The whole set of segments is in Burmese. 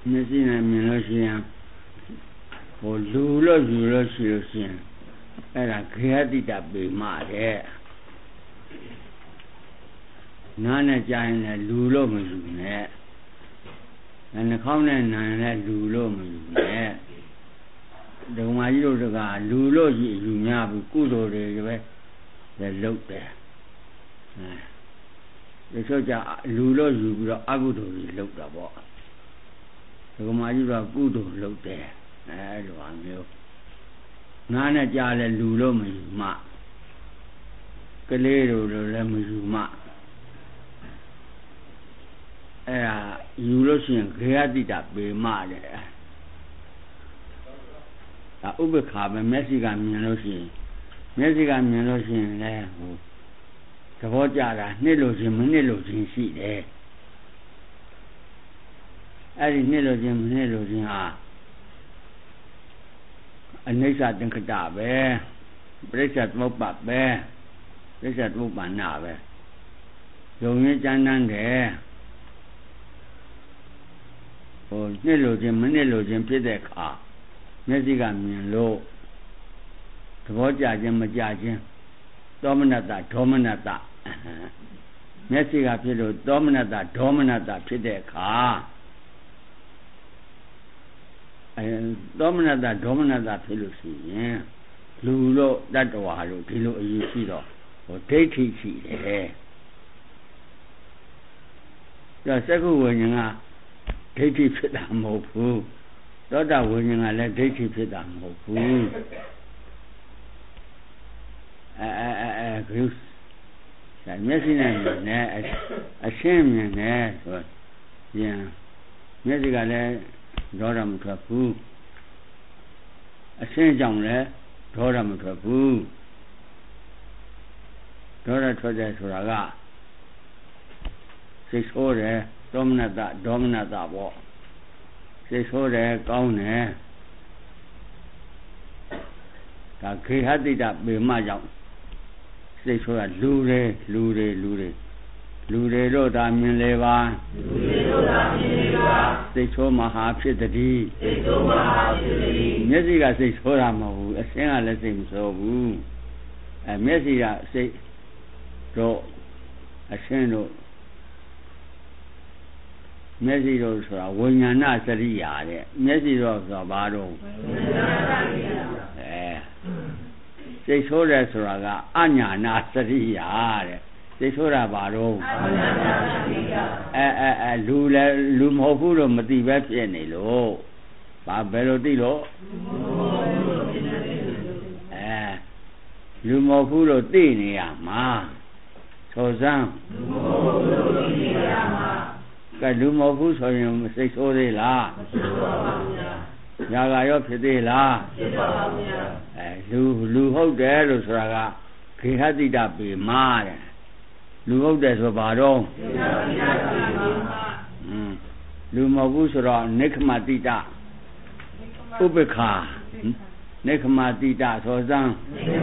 မျက်စိနဲ့မြင်လို့ရှိရင်ဟိုလူလို့ယူလို့ရှိလို့ရှိရင်အဲ့ဒါခေယတိတပေမတဲ့နားနဲ့ကြားရင်လည်းလူလို့မယူနဲ့နှာခေါင်းနဲ့နားနဲ့လူလို့မယူနဲ့ဒုံမကြီးတို့ကလူလို့ယူများဘူးကုသိုလ်တွေပဲလည်းလုပ်တယ်ဒီဆိုကြလူလို့ယူပြီးတော့အကုသိုလ်တွေလုပ်တာပေါ့ဒုံမကြီးတို့ကကုသိုလ်လုပ်တယ်အဲ့လိုအမျိုးနားနဲ့ကြားလဲလူလို့မယူမှကလေးတို့လည်းမယူမှအဲ့ဒါယူလို့ရှိရင်ခေယတိတပေမတဲ့ဒါဥပ္ပခါပဲမျက်စိကမြင်လို့ရှိရင်မျက်စိကမြင်လို့ရှိရင်လည်းဟိုသဘောကျတာနှစ်လို့ချင်းမနှစ်လို့ချင်းရှိတယ်အဲ့ဒီနှစ်လို့ချင်းမနှစ်လို့ချင်းဟာအနိစ္စသင်္ခတပဲပရိစ္ဆေသမုပ္ပါပဲပရိစ္ဆေသမုပ္ပါဏပဲယုံရင်းကြမ်းတမ်းတယ်ဟိုနှစ်လို့ချင်းမနှစ်လို့ချင်းဖြစ်တဲ့အခါမျက်စိကမြင်လို့သဘောကျခြင်းမကျခြင်းသောမနတဒေါမနတမျက်စိကဖြစ်လို့သောမနတဒေါမနတဖြစ်တဲ့အခါသောမနတဒေါမနတဖြစ်လို့ရှိရင်လူလို့တတ္တဝါလို့ဒီလိုအယူရှိတော့ဟိုဒိဋ္ဌိရှိတယ်ဒါစက္ခုဝိညာဉ်ကဒိဋ္ဌိဖြစ်တာမဟုတ်ဘူးသောတာဝိညာဉ်ကလည်းဒိဋ္ဌိဖြစ်တာမဟုတ်ဘူးဂရုဒါမျက်စိနဲ့မြင်နဲ့အရှင်းမြင်နဲ့ဆိုရင်မျက်စိကလည်းဒေါသမထွက်ဘူးအရှင်းကြောင့်လည်းဒေါသမထွက်ဘူးဒေါသထွက်တယ်ဆိုတာကစိတ်ဆိုးတယ်သောမနတဒေါမနတပေါ့စိတ်ဆိုးတယ်ကောင်းတယ်ဒါခေဟတိတပေမကြောင့်စိတ်ဆိုးတာလူတွေတို့သာမြင်လေပါစိတ်ဆိုးမဟာဖြစ်တည်းမျက်စိကစိတ်ဆိုးတာမဟုတ်ဘူးအစင်းကလည်းစိတ်မဆိုးဘူးမျက်စိကစိတ်တို့အစင်းတို့မျက်စိတို့ဆိုတာဝိညာဏစရိယာတဲ့မျက်စိတို့ဆိုတာဘာတော့စိတ်ဆိုးတယ်ဆိုတာကအညာနာစရိယာတဲ့စိတ်ဆိုးတာဘာတော့လူမဟုတ်ဘူးလို့မသိပဲဖြစ်နေလို့ဘယ်လိုသိလို့လူမဟုတ်ဘူးလို့သိနေရမှာဆိုစမ်းကဲလူမဟုတ်ဘူးဆိုရင်စိတ်ဆိုးသေးလားညာကရောဖြစ်သေးလားဖြစ်ပါဘူးဗျာလူဟုတ်တယ်လို့ဆိုတာကခေဟတိတပေမတဲ့လူဟုတ်တယ်ဆိုဘာတော့လူမဟုတ်ဘူးဆိုတော့နိခမတိတဥပ္ပခာနိခမတိတဆိုစမ်း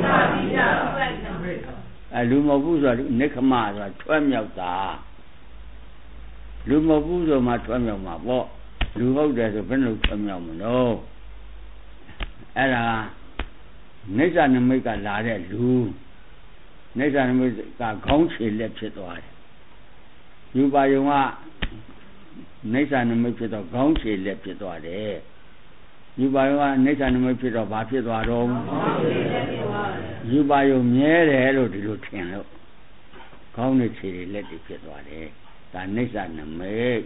လူမဟုတ်ဘူးဆိုတော့နိခမဆိုတာထွဲ့မြောက်တာလူမဟုတ်ဘူးဆိုမှထွဲ့မြောက်မှာပေါ့လူဟုတ်တယ်ဆိုဘယ်လိုထွဲ့မြောက်မလို့အဲ့ဒါနိစ္စနမိတ်ကလာတဲ့လူနိစ္စနမိတ်ကခေါင်းခြေလက်ဖြစ်သွားတယ်ယူပါယုံကနိစ္စနမိတ်ဖြစ်တော့ခေါင်းခြေလက်ဖြစ်သွားတယ်ယူပါယုံကနိစ္စနမိတ်ဖြစ်တော့ဘာဖြစ်သွားတော့ယူပါယုံမြဲတယ်လို့ဒီလိုထင်လို့ခေါင်းနဲ့ခြေလက်တွေဖြစ်သွားတယ်ဒါနိစ္စနမိတ်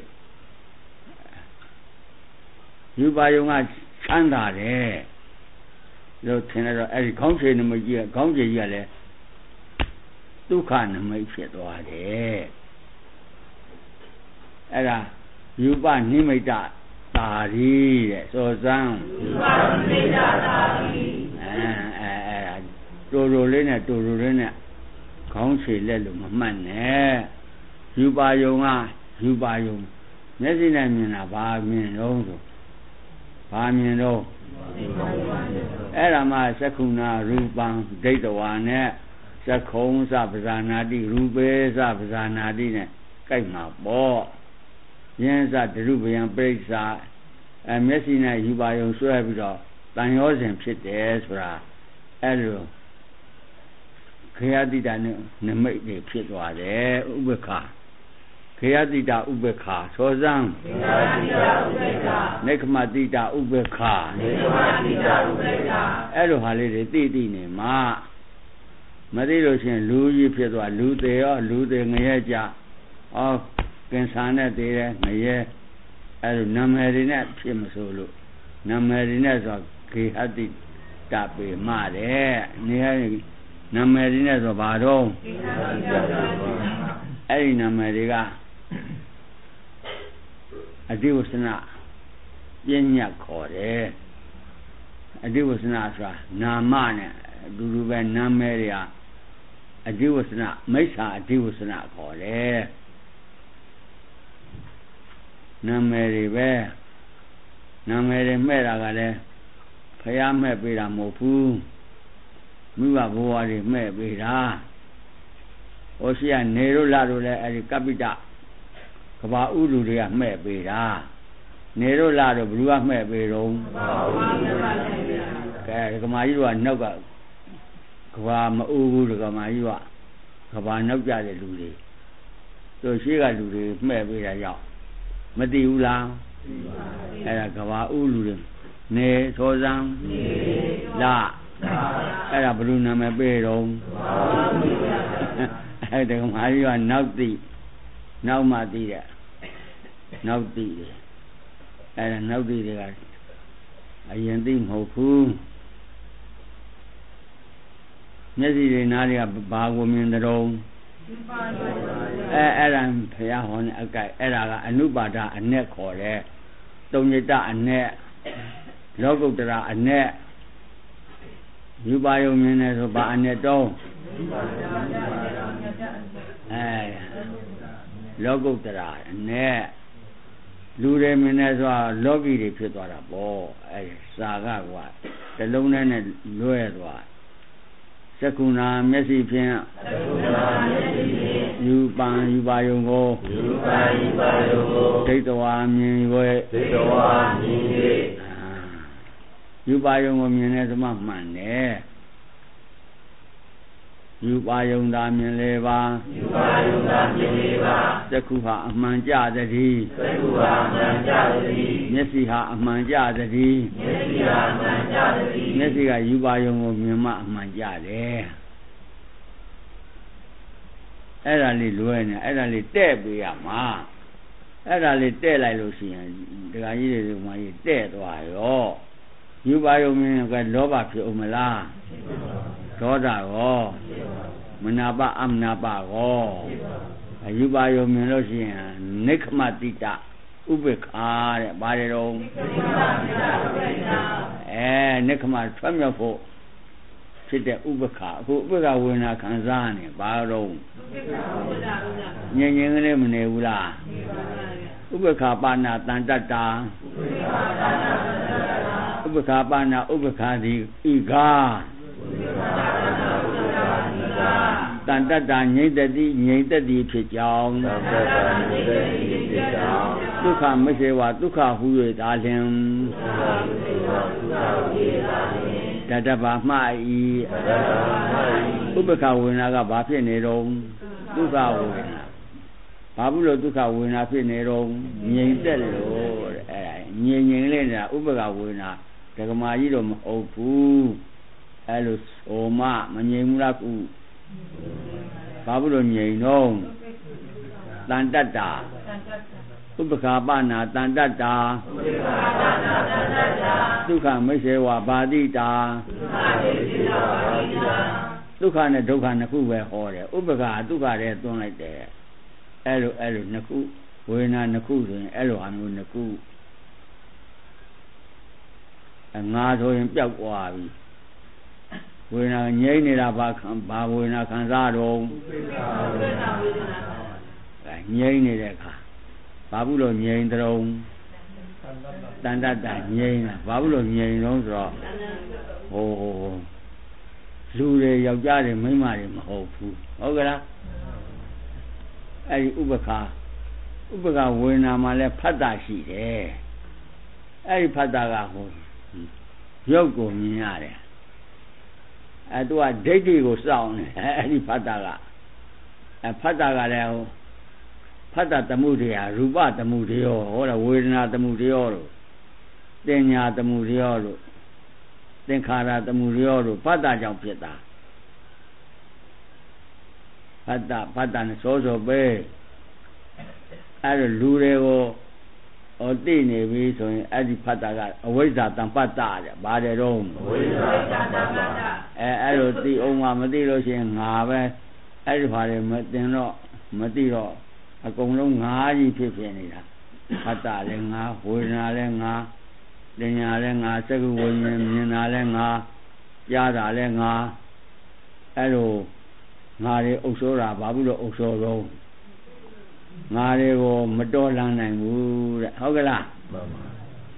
ယူပါယုံကချမ်းသာတယ်လို့ထင်တော့အဲ့ဒီခေါင်းခြေနမိတ်ကြီးကခေါင်းခြေကြီးကလည်းဒုက္ခနမိတ်ဖြစ်သွားတယ်အဲ့ဒါယူပနိမိတ်တာရီတဲ့စောစမ်းယူပနိမိတ်တာရီအဲ့ဒါတူတူလေးနဲ့ခေါင်းခြေလက်လို့မမှတ်နဲ့ယူပါယုံကယူပါယုံမျက်စိနဲ့မြင်တာဘာမြင်တော့ဆိုဘာမြင်တော့အဲ့ဒါမှသက္ခုနာရူပံဒိဋ္ဌဝါနဲ့သက္ခုံသပဇာနာတိရူပေသပဇာနာတိနဲ့ကြိုက်မှာပေါ့ယင်းသဒရုပယံပရိစ္ဆာမျက်စိနဲ့ယူပါယုံဆွဲပြီးတော့တန်ရောစဉ်ဖြစ်တယ်ဆိုတာအဲ့လိုခေယတိတာနမိတ်တွေဖြစ်သွားတယ်ဥပ္ပခာခေယတိတာဥပ္ပခာသောဇံခေယတိတာဥပ္ပခာနေခမတိတာဥပ္ပခာနေခမတိတာဥပ္ပခာအဲ့လိုဟာလေးတွေသိနေမှာမသိလို့ရှိရင်လူကြီးဖြစ်သွားလူသေးရောလူသေးငရဲကြကင်ဆာနဲ့သေးတယ်ငရဲအဲ့လိုနာမည်တွေနဲ့ဖြစ်မဆိုလို့နာမည်တွေနဲ့ဆိုခေဟတိတပေမတဲ့နေရာနာမည်တွေနဲ့ဆိုဘာတော့အဲ့ဒီနာမည်တွေကအဓိဝဆနပညာခေါ်တယ်အဓိဝဆနဆိုတာနာမနဲ့အတူတူပဲနာမည်တွေကအဓိဝဆနမိစ္ဆာအဓိဝဆနခေါ်တယ်နာမည်တွေပဲနာမည်တွေမှဲ့တာကလည်းဖယားမှဲ့ပေးတာမဟုတ်ဘူးမိဘဘဝတွေမှဲ့ပေးတာဟိုရှိကနေတို့လာတို့လည်းအဲဒီကပိတကဘာဥလူတွေကမှဲ့ပေးတာနေတို့လာတို့ဘလူကမှဲ့ပေးတော့ကဲကမာကြီးတို့ကနောက်ကကဘာမအူဘူးကမာကြီးကကဘာနောက်ကြတဲ့လူတွေတို့ရှိကလူတွေမှဲ့ပေးတာကြောင့်မသိဘူးလားအဲ့ဒါကဘာဥလူတွေနေသောဇံလာအဲ့ဒါဘလူနာမည်ပေးတော့အဲ့ဒါကမာကြီးကနောက်မှသိတဲ့နောက်သိတယ်အဲ့ဒါနောက်သိတွေကအရင်သိမဟုတ်ဘူးမျက်စိတွေနားတွေကဘာကိုမြင်တဲ့တော့အဲ့ဒါဘုရားဟောနေအကြိုက်အဲ့ဒါကအနုပါဒအနဲ့ခေါ်တယ်တုံညတအနဲ့လောကုတ္တရာအနဲ့ယူပါယုံမြင်တယ်ဆိုဘာအနဲ့တော့လောကုတ္တရာအနဲ့လူတွေမြင်တယ်ဆိုတာလောကီတွေဖြစ်သွားတာပေါ့စာကကွာတလုံးနဲ့လွဲသွားသက္ကုဏမျက်စိဖြင့်ယူပါယုံကိုဒိဋ္ဌဝါမြင်၍ယူပါယုံကိုမြင်တဲ့သမမှန်တယ်ယူပါယုံသာမြင်လေပါသက္ကုဟာအမှန်ကြသတည်းမျက်စိဟာအမှန်ကြသတည်းမျက်စိကယူပါယုံကိုမြင်မှအမှန်ကြတယ်အဲ့ဒါလေးလွဲနေအဲ့ဒါလေးတဲ့ပေးရမှာအဲ့ဒါလေးတဲ့လိုက်လို့ရှိရင်ဒကာကြီးတွေကမှကြီးတဲ့သွားရောယူပါယုံမြင်ကလောဘဖြစ်ဦးမလားဒေါသရောမနာပအမနာပရောယူပါယုံမြင်လို့ရှိရင်နိခမတိတဥပ္ပခာတဲ့ဘာတွေတော့နိခမထွက်မြောက်ဖို့ဖြစ်တဲ့ဥပ္ပခာအခုဥပ္ပခာဝေဒနာခံစားနေဘာတော့ငြိမ်ငြိမ်ကလေးမနေဘူးလားဥပ္ပခာပါဏတန်တတ္တာဥပ္ပခာပါဏဥပ္ပခာတိဤကာတန်တတ္တာငြိမ့်တတိဖြစ်ကြောင်းဒုက္ခမရှိဝဒုက္ခဟူ၍သာလျှင်တတ္တပါမှဤဥပ္ပခာဝေဒနာကဘာဖြစ်နေတော့ဒုက္ခဝေဒနာဘာဘူးလို့ဒုက္ခဝေဒနာဖြစ်နေတော့ငြိမ့်သက်လို့အဲ့ငြိမ်လေးနေတာဥပ္ပခာဝေဒနာဒကမာကြီးတော့မဟုတ်ဘူးအဲ့လိုဟိုမငြိမ်ဘူးလားခုဘာဘူးလို့ငြိမ်တော့တန်တတ္တာဥပ္ပခာပနာတန်တတ္တာဒုက္ခမရှိဝဘာတိတာဒုက္ခနဲ့ဒုက္ခနှစ်ခုပဲဟောတယ်ဥပ္ပခာဒုက္ခတွေသွန်းလိုက်တယ်အဲ့လိုနှစ်ခုဝေဒနာနှစ်ခုဆိုရင်အဲ့လိုဟာမျိုးနှစ်ခုငါဆိုရင်ပျောက်သွားပြီဝေဒနာငြိမ့်နေတာဘာဝေဒနာခံစားတော့ငြိမ့်နေတဲ့အခါဘာဘူးလို့ငြိမ့်တုံးတန်တတ္တငြိမ့်တာဘာဘူးလို့ငြိမ့်တော့ဆိုတော့ဟိုလူတွေယောက်ျားတွေမိန်းမတွေမဟုတ်ဘူးဟုတ်ကလားအဲ့ဒီဥပ္ပခာဝေဒနာမှာလဲဖတ်တာရှိတယ်အဲ့ဒီဖတ်တာကဟိုရုပ်ကိုမြင်ရတယ်သူကဒိဋ္ဌိကိုစောင့်နေအဲ့ဒီဖတ်တာကဖတ်တာကလည်းဟိုဖတ်တာတမှုတရားရူပတမှုတရားဟောတာဝေဒနာတမှုတရားလို့တင်ညာတမှုတရားလို့သင်္ခါရတမှုတရားလို့ဖတ်တာကြောင့်ဖြစ်တာဖတ်တာနဲ့စောစောပဲအဲ့လိုလူတွေကိုသိနေပြီဆိုရင်အဲ့ဒီဖတ်တာကအဝိဇ္ဇာတံပတ္တတဲ့ဘာတဲ့တော့အဝိဇ္ဇာတံပတ္တအဲ့လိုသိအောင်မှမသိလို့ရှိရင်ငါပဲအဲ့ဒီဘာတွေမသိတော့မသိတော့အကုန်လုံးငါကြီးဖြစ်နေတာဖတ်တာလည်းငါဝေဒနာလည်းငါဉာဏ်လည်းငါစက္ကဝိညာဉ်မြင်တာလည်းငါကြားတာလည်းငါအဲ့လိုငါတွေအုပ်ဆိုးတာဘာဖြစ်လို့အုပ်ဆိုးတော့ငါတွေကိုမတော်လန်းနိုင်ဘူးတဲ့ဟုတ်ကလားမှန်ပါ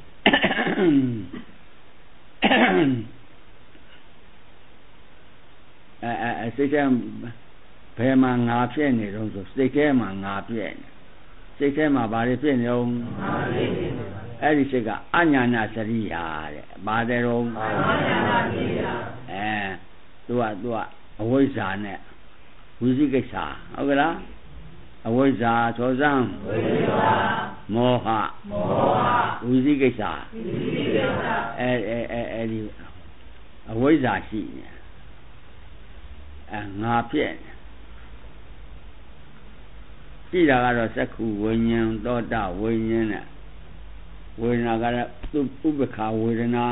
စိတ်ထဲဘယ်မှာငါဖြစ်နေတော့ဆိုစိတ်ထဲမှာငါဖြစ်နေစိတ်ထဲမှာဘာတွေဖြစ်နေတော့အဲ့ဒီစိတ်ကအညာနာစရိယာတဲ့ဘာတဲ့တော့အညာနာစရိယာသူကအဝိဇ္ဇာနဲ့ဝိသိကိစ္စဟုတ်ကလားအဝိဇ္ဇာသောဇံဝိဇ္ဇာမောဟဝိသိကိစ္စအဲ့ဒီအဝိဇ္ဇာရှိနေငါဖြစ်နေရှိတာကတော့သက္ခုဝိညာဉ်သောတာဝိညာဉ်နဲ့ဝေဒနာကလည်းဥပ္ပခာဝေဒနာ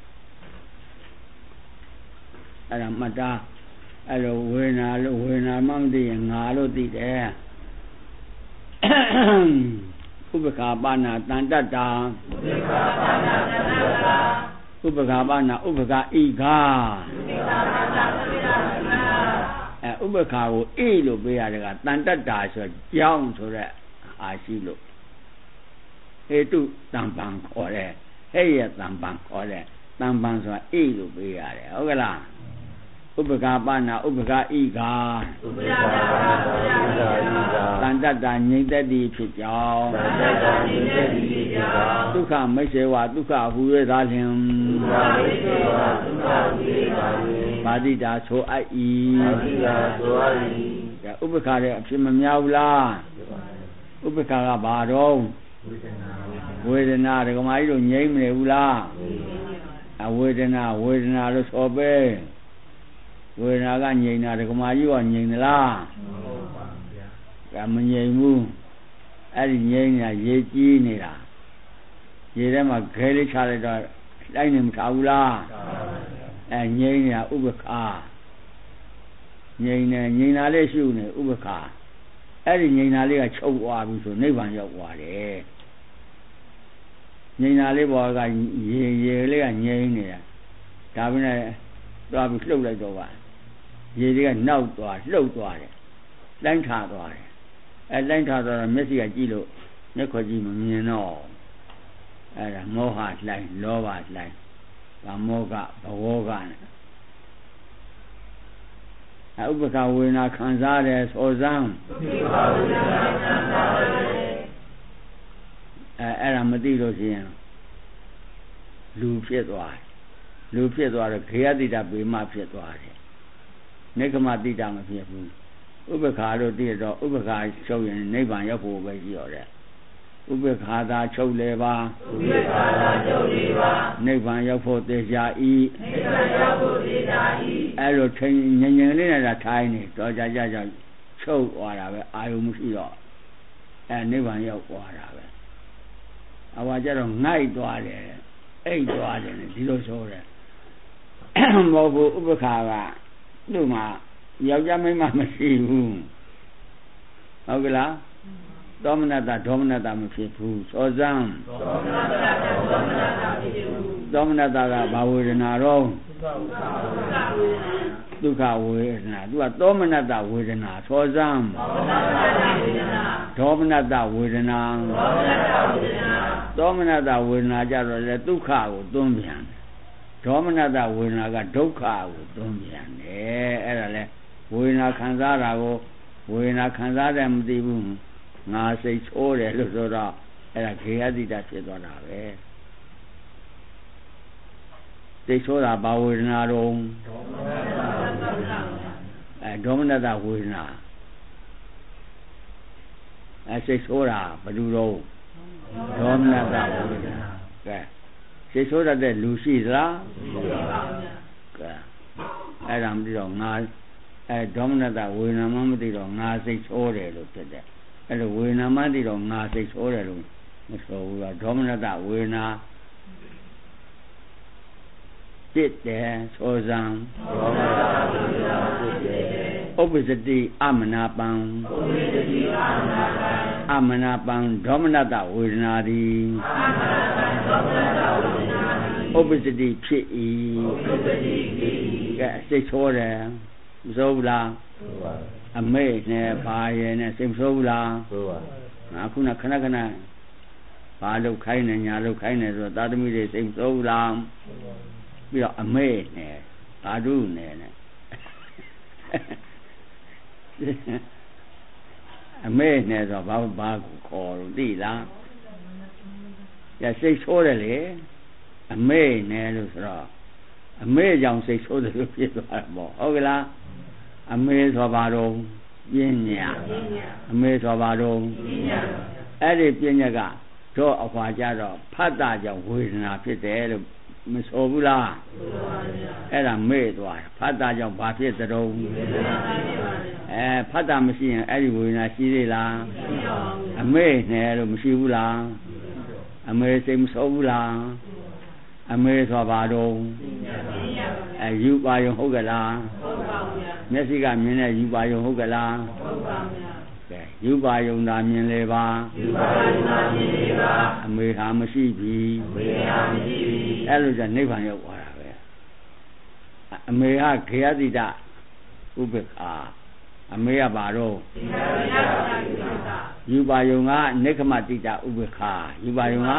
အဲ့ဒါမှတ်တာအဲ့လိုဝေဒနာလို့ဝေဒနာမှမသိရင်ငါလို့သိတယ်ဥပ္ပခာပါဏတန်တတ္တာဥပ္ပခာပါဏဥပ္ပခာဣဂာဥပ္ပခာကိုဣလို့ပေးရတယ်ကတန်တတ္တာဆိုကြောင်းဆိုတဲ့အာရှိလို့ဟေတုတံပံခေါ်တယ်ဟဲ့ရတံပံခေါ်တယ်တံပံဆိုတာဣလို့ပေးရတယ်ဟုတ်ကလားဥပ္ပခာပါဏဥပ္ပခာဣဂာတန်တတ္တာငြိမ့်သက်သည်ဖြစ်ကြောင်းဒုက္ခမိတ်ဆေဝဒုက္ခဟူ၍သာလျှင်ပါတိတာဆိုအပ်၏ဥပ္ပခာရဲ့အဖြစ်မများဘူးလားဥပ္ပခာကဘာတော့ဝေဒနာဒကမာကြီးတို့ငြိမ့်မနေဘူးလားအဝေဒနာလို့ဆိုပဲဝေဒနာကငြိမ့်တာဒကမာကြီးကငြိမ့်သလားကမငြိမ့်ဘူးအဲ့ဒီငြိမ့်နေတာရေကြီးနေတာရေထဲမှာခဲလေးချလိုက်တော့လိုက်နေမထားဘူးလားငြိမ့်နေတာဥပ္ပခာငြိမ့်တာလေးရှုနေဥပ္ပခာအဲ့ဒီငြိမ့်တာလေးကချုပ်သွားပြီဆိုနိဗ္ဗာန်ရောက်သွားတယ်ငြိမ့်တာလေးပေါ်ကရေလေးကငြိမ့်နေတာဒါပဲနဲ့သွားပြီးလှုပ်လိုက်တော့ပါရေတွေကနောက်သွားလှုပ်သွားတယ်တိုင်းထားသွားတယ်တိုင်းထားသွားတော့မျက်စိကကြည့်လို့မျက်ခွက်ကြည့်မမြင်တော့အဲ့ဒါမောဟလှိုင်းလောဘလှိုင်းဗမောကဘဝကနဲ့ဥပ္ပခာဝေဒနာခံစားတယ်သောဇံအဲ့ဒါမသိလို့ရှိရင်လူဖြစ်သွားတော့ခေယတိတာပေမဖြစ်သွားတယ်နိက္ခမတိတာမဖြစ်ဘူးဥပ္ပခာလို့သိတော့ဥပ္ပခာချုပ်ရင်နိဗ္ဗာန်ရောက်ဖို့ပဲရှိရတယ်ဥပ္ပခာသာချုပ်လေပါနိဗ္ဗာန်ရောက်ဖို့သေချာဤအဲ့လိုထင်ငြိမ်လေးနဲ့သာထိုင်းနေတော့ကြချုပ်သွားတာပဲအာယုံမရှိတော့နိဗ္ဗာန်ရောက်သွားတာပဲအဝါကြတော့ငိုက်သွားတယ်အိတ်သွားတယ်ဒီလိုဆိုတယ်မဟုတ်ဘူးဥပ္ပခာကသူ့မှာယောက်ျားမိန်းမမရှိဘူးဟုတ်ကလားသောမနတဒေါမနတမဖြစ်ဘူးသောဇံသောမနတကဘာဝေဒနာတော့ဒုက္ခဝေဒနာသူကသောမနတဝေဒနာသောဇံဒေါမနတဝေဒနာသောမနတဝေဒနာကြတော့လေဒုက္ခကိုသွန်းပြန်တယ်ဒေါမနတဝေဒနာကဒုက္ခကိုသွန်းပြန်တယ်အဲ့ဒါလေဝေဒနာခံစားတာကိုဝေဒနာခံစားတယ်မသိဘူးငါစိတ်ဆိုးတယ်လို့ဆိုတော့အဲ့ဒါခေယတိတဖြစ်သွားတာပဲစိတ်ဆိုးတာဘာဝေဒနာတော့ဒေါမနတဝေဒနာစိတ်ဆိုးတာဘယ်လိုတော့ဒေါမနတဝေဒနာကဲစိတ်ဆိုးတဲ့လူရှိသလားမရှိပါဘူးကဲအဲ့ဒါမသိတော့ငါဒေါမနတဝေဒနာမှမသိတော့ငါစိတ်ဆိုးတယ်လို့ဖြစ်တယ်အဲ့လိုဝေဒနာမှသိတော့ငါစိတ်ဆိုးတယ်လို့မဆိုဘူးကဒေါမနတဝေဒနာจิตတယ်သောဇံဒေါမနတဝေဒနာจิตတယ်ဥပ္ပစတိအမနာပံအမနာပံဒေါမနတဝေဒနာသည်ဥပ္ပစတိဖြစ်၏ကဲစိတ်ဆိုးတယ်မဆိုးဘူးလားအမေနဲ့ဘာရဲ့နဲ့စိတ်မဆိုးဘူးလားဆိုပါငါခုနခဏခဏဘာလုပ်ခိုင်းနေညာလုပ်ခိုင်းနေဆိုသာသမီတွေစိတ်မဆိုးဘူးလားပြီးတော့အမေနဲ့ဓာတုနဲ့အမေနဲ့ဆိုဘာကိုခေါ်လို့သိလားရစိတ်ဆိုးတယ်လေအမေနဲ့လို့ဆိုတော့အမေကြောင့်စိတ်ဆိုးတယ်လို့ဖြစ်သွားတယ်ပေါ့ဟုတ်ကလားအမေဆိုဘာတော့ပညာအမေဆိုဘာတော့ပညာအဲ့ဒီပညာကတော့အခွာကြတော့ဖတ်တာကြောင့်ဝေဒနာဖြစ်တယ်လို့မဆိုဘူးလားအဲ့ဒါမေ့သွားဖတ်တာကြောင့်ဘာဖြစ်သတုံးဖတ်တာမရှိရင်အဲ့ဒီဝေဒနာရှိသေးလားအမေ့နဲ့လို့မရှိဘူးလားအမေစိတ်မဆိုးဘူးလားအမေဆိုဘာတော့ယူပါယုံဟုတ်ကလားဟုတ်ပါဘူးဗျာမျက်စိကမြင်တဲ့ယူပါယုံဟုတ်ကလားဟုတ်ပါဗျာကဲယူပါယုံသာမြင်လေပါယူပါယုံသာမြင်လေပါအမေဟာမရှိပြီအမေဟာမရှိပြီအဲ့လိုじゃနိဗ္ဗာန်ရောက်သွားတာပဲအမေဟာခေယတိတဥပ္ပခာအမေကဘာတော့ယူပါယုံကနိခမတိတဥပ္ပခာယူပါယုံက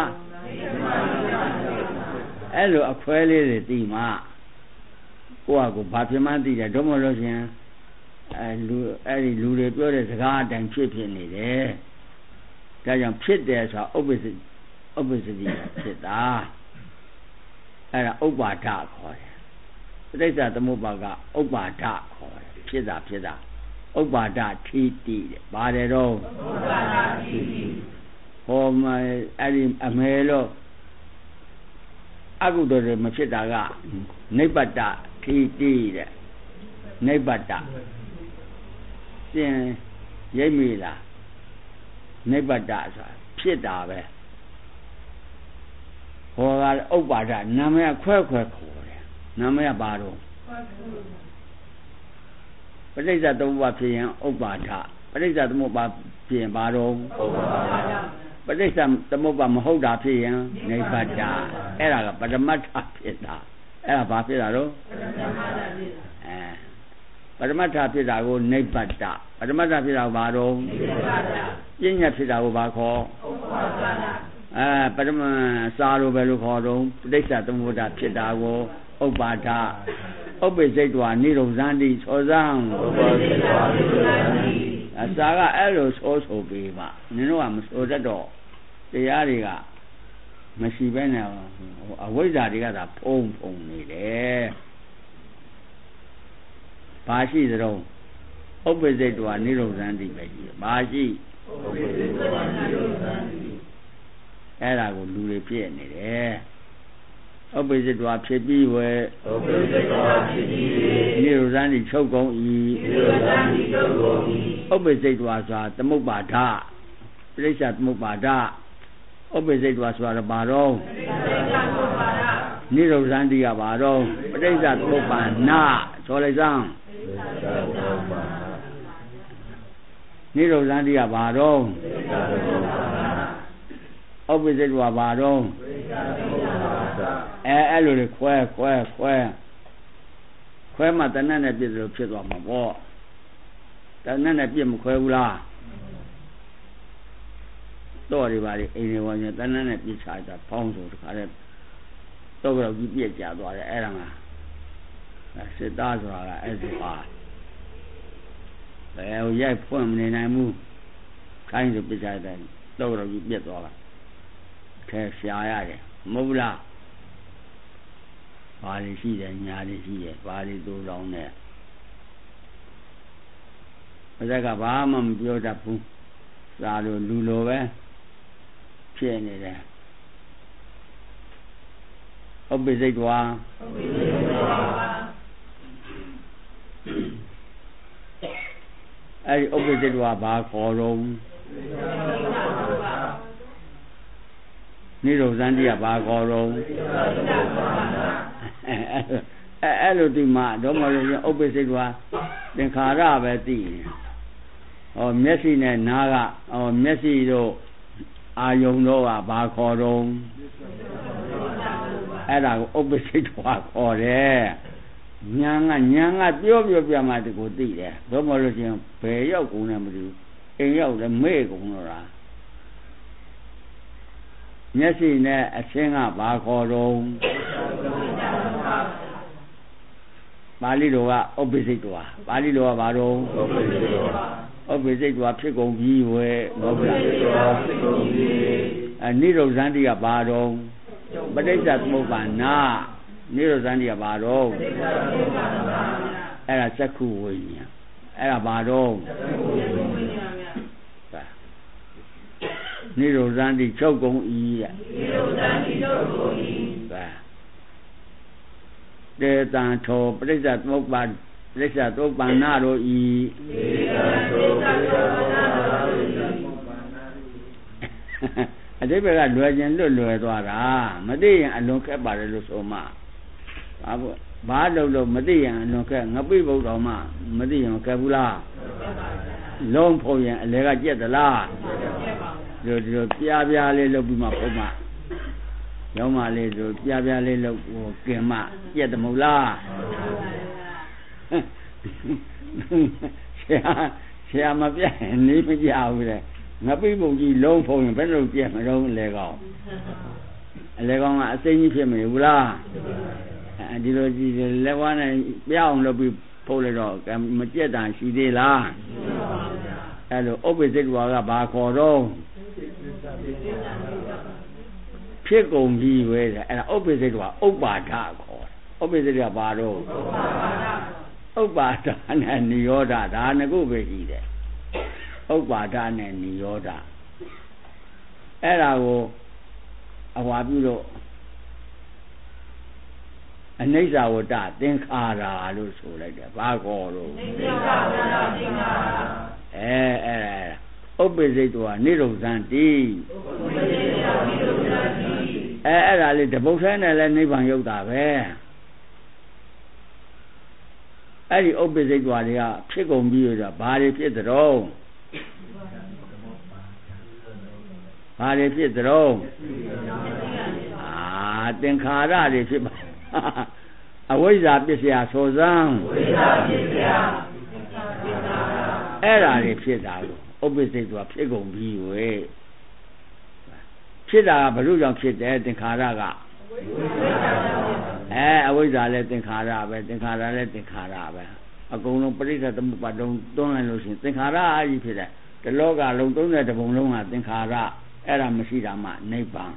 အဲ့လိုအခွဲလေးတွေသိမှကိုယ့်ဟာကိုယ်ဘာဖြစ်မှန်းသိတယ်တော့မလို့ရှင်အဲ့ဒီလူတွေပြောတဲ့စကားအတိုင်းဖြစ်နေတယ်ဒါကြောင့်ဖြစ်တယ်ဆိုတာဥပ္ပစတိဖြစ်တာအဲ့ဒါဥပ္ပါဒခေါ်တယ်ပဋိစ္စသမုပ္ပါကဥပ္ပါဒခေါ်တယ်ဖြစ်တာဥပ္ပါဒထိတိတဲ့ပါတယ်တော့ဥပ္ပါဒထိတိဟောမအဲ့ဒီအမေလို့အကုသိုလ်တွေမဖြစ်တာကနိဗ္ဗတထိတိတဲ့နိဗ္ဗတသင်ရိပ်မိလားနိဗ္ဗတဆိုတာဖြစ်တာပဲဟောကဥပ္ပါဒနာမည်ခွဲခေါ်တယ်နာမည်ဘာတော့ပဋိစ္စသမုပ္ပါဖြစ်ရင်ဥပ္ပါဒပဋိစ္စသမုပ္ပါဖြစ်ရင်ဘာတော့ဥပ္ပါဒပဋိစ္စသမုပ္ပါမဟုတ်တာဖြစ်ရင်နိဗ္ဗတအဲ့ဒါကပရမတ္ထဖြစ်တာအဲ့ဒါဘာဖြစ်တာတော့ပရမတ္ထဖြစ်တာကိုနိဗ္ဗတပရမတ္ထဖြစ်တာကိုဘာတော့ပညာဖြစ်တာကိုဘာခေါ်ပရမစာလိုပဲလို့ခေါ်တော့ပဋိစ္စသမုပ္ပါဖြစ်တာကိုဥပ္ပါဒဥပ္ပိစိတ်တော်နိရောဇန္တိသောဇံဥပ္ပိစိတ်တော်နိရောဇန္တိအစာကအဲ့လိုဆိုပေးပါနင်တို့ကမဆိုတတ်တော့တရားတွေကမရှိဘဲနဲ့အဝိဇ္ဇာတွေကသာဖုံနေတယ်ဘာရှိသတုံးဥပ္ပိစိတ်တော်နိရောဇန္တိပဲရှိဘာရှိဥပ္ပိစိတ်တော်နိရောဇန္တိအဲ့ဒါကိုလူတွေပြည့်နေတယ်ဥပ္ပိစိတ္တဝါဖြစ်ပြီးဝဲဥပ္ပိစိတ္တဝါဖြစ်ပြီးနိရောဇန္တိချုပ်ကုန်၏နိရောဇန္တိချုပ်ကုန်၏ဥပ္ပိစိတ္တဝါဆိုတာသမုပ္ပါဒပရိစ္ဆသမုပ္ပါဒဥပ္ပိစိတ္တဝါဆိုတာဘာတော့နိရောဇန္တိကဘာတော့ပရိစ္ဆသမုပ္ပါနာဆိုလိုက်စမ်းနိရောဇန္တိကဘာတော့ဥပ္ပိစိတ္တဝါဘာတော့အဲ့လိုလေခွဲမှတဏှတ်နဲ့ပြည့်လို့ဖြစ်သွားမှာပေါ့တဏှတ်နဲ့ပြည့်မခွဲဘူးလားတော့ဒီပါလေအိမ်တွေဝင်တဏှတ်နဲ့ပြည့်ချတာဖောင်းဆိုတခါတည်းတော့ကြောက်ကြီးပြည့်ကြသွားတယ်အဲ့ဒါကစစ်သားဆိုတာကအဲ့ဒီပါဘယ်ဟိုရိုက်ဖွင့်မနေနိုင်ဘူးခိုင်းဆိုပြည့်ချတယ်တော့ကြောက်ကြီးပြည့်သွားတာခဲရှာရတယ်မဟုတ်လားဘာတွေရှိတယ်ညာတွေရှိတယ်ဘာတွေတူတောင်းနဲ့ပါဇက်ကဘာမှမပြောတတ်ဘူးစာလိုလူလိုပဲဖြစ်နေတယ်ဥပ္ပစိတ်ဝါအဲ့ဒီဥပ္ပစိတ်ဝါဘာခေါ်တော့နိရောဓန္တိကဘာခေါ်တော့အဲ့လိုဒီမှာတော့မလို့ဥပ္ပစိတ်ဝါသင်္ခါရပဲသိတယ်ဟောမျက်စိနဲ့နားကဟောမျက်စိတို့အာယုံတို့ကဘာခေါ်တော့အဲ့ဒါကိုဥပ္ပစိတ်ဝါခေါ်တယ်ညာကပြောမှဒီကိုသိတယ်တော့မလို့ချင်းဘယ်ရောက်ကုန်လဲမသိဘူးအိမ်ရောက်လည်းမေ့ကုန်တော့လားမျက်စိနဲ့အချင်းကဘာခေါ်တော့ပါဠိတော်ကဥပ္ပစိတ်ဝါပါဠိတော်ကဘာတော့ဥပ္ပစိတ်ဝါဖြစ်ကုန်ပြီဝဲဥပ္ပစိတ်ဝါဖြစ်ကုန်ပြီနိရောဓန္တိကဘာတော့ပဋိစ္စသမုပ္ပါဏနိရောဓန္တိကဘာတော့အဲ့ဒါသက္ခုဝိညာဉ်အဲ့ဒါဘာတော့နိရောဓန္တိချုပ်ကုန်ဤတဲ့နိရောဓန္တိချုပ်ကုန်ဤတေတံထောပဋိစ္စသမုပ္ပါပဋိစ္စသမုပ္ပါဏတို့ဤတေတံထောပဋိစ္စသမုပ္ပါဏတို့ဤအတိပ္ပယ်ကလွယ်ခြင်းလွယ်သွားတာမသိရင်အလွန်ခက်ပါတယ်လို့ဆိုမှဘာလို့မသိရင်အလွန်ခက်ငပိဗုဒ္ဓောမှမသိရင်ခက်ဘူးလားလုံးဖုံရင်အလဲကကြက်သလားဒီလိုပြားလေးလုပ်ပြီးမှဖုံးမှရောင်းမလေးဆိုပြားလေးလုပ်ဟိုကင်မှကြက်တယ်မဟုတ်လားဆရာမပြရင်နေမကြဘူးလေငပိဗုဒ္ဓကြီးလုံးဖုံရင်ဘယ်လိုကြက်မလို့အလဲကောင်းကအစိမ့်ကြီးဖြစ်မနေဘူးလားဒီလိုကြည့်လက်ဝါးနဲ့ပြောင်းလုပ်ပြီးဖုတ်လိုက်တော့မကြက်တာရှိသေးလားအဲ့လိုဥပ္ပစိတ်ဝါကဘာခေါ်တော့ဖြစ်ကုန်ပြီဝဲအဲ့ဒါဥပ္ပစိတ်ဝါဥပ္ပါဒခေါ်ဥပ္ပစိတ်ကဘာတော့ဥပ္ပါဒနဲ့နိရောဓဒါနှစ်ခုပဲရှိတယ်ဥပ္ပါဒနဲ့နိရောဓအဲ့ဒါကိုအဝါပြုလို့အနိစ္စဝတ္တသင်္ခါရလို့ဆိုလိုက်တယ်ဘာခေါ်လို့အနိစ္စဝတ္တသင်္ခါရဥပ္ပစိတ်တော်နိရောဓန္တိအဲ့ဒါလေးတပုတ်ထဲနဲ့လည်းနိဗ္ဗာန်ရောက်တာပဲအဲ့ဒီဥပ္ပစိတ်တော်တွေကဖြစ်ကုန်ပြီးတော့ဘာတွေဖြစ်သလဲဘာတွေဖြစ်သလဲသင်္ခါရတွေဖြစ်ပါအဝိဇ္ဇာပစ္စယဆိုစမ်းဝိဇ္ဇာပစ္စယအဲ့ဒါတွေဖြစ်တာလို့ဥပ္ပစိတ်ကဖြစ်ကုန်ပြီဝေဖြစ်တာကဘယ်လိုကြောင့်ဖြစ်တယ်သင်္ခါရကအဝိဇ္ဇာလည်းသင်္ခါရပဲသင်္ခါရလည်းသင်္ခါရပဲအကုန်လုံးပရိစ္ဆေသမုပ္ပါဒုံတွန်းလိုက်လို့ရှိရင်သင်္ခါရအကြီးဖြစ်တယ်ဒီလောကလုံး30ပုံလုံးကသင်္ခါရအဲ့ဒါမရှိတာမှနိဗ္ဗာန်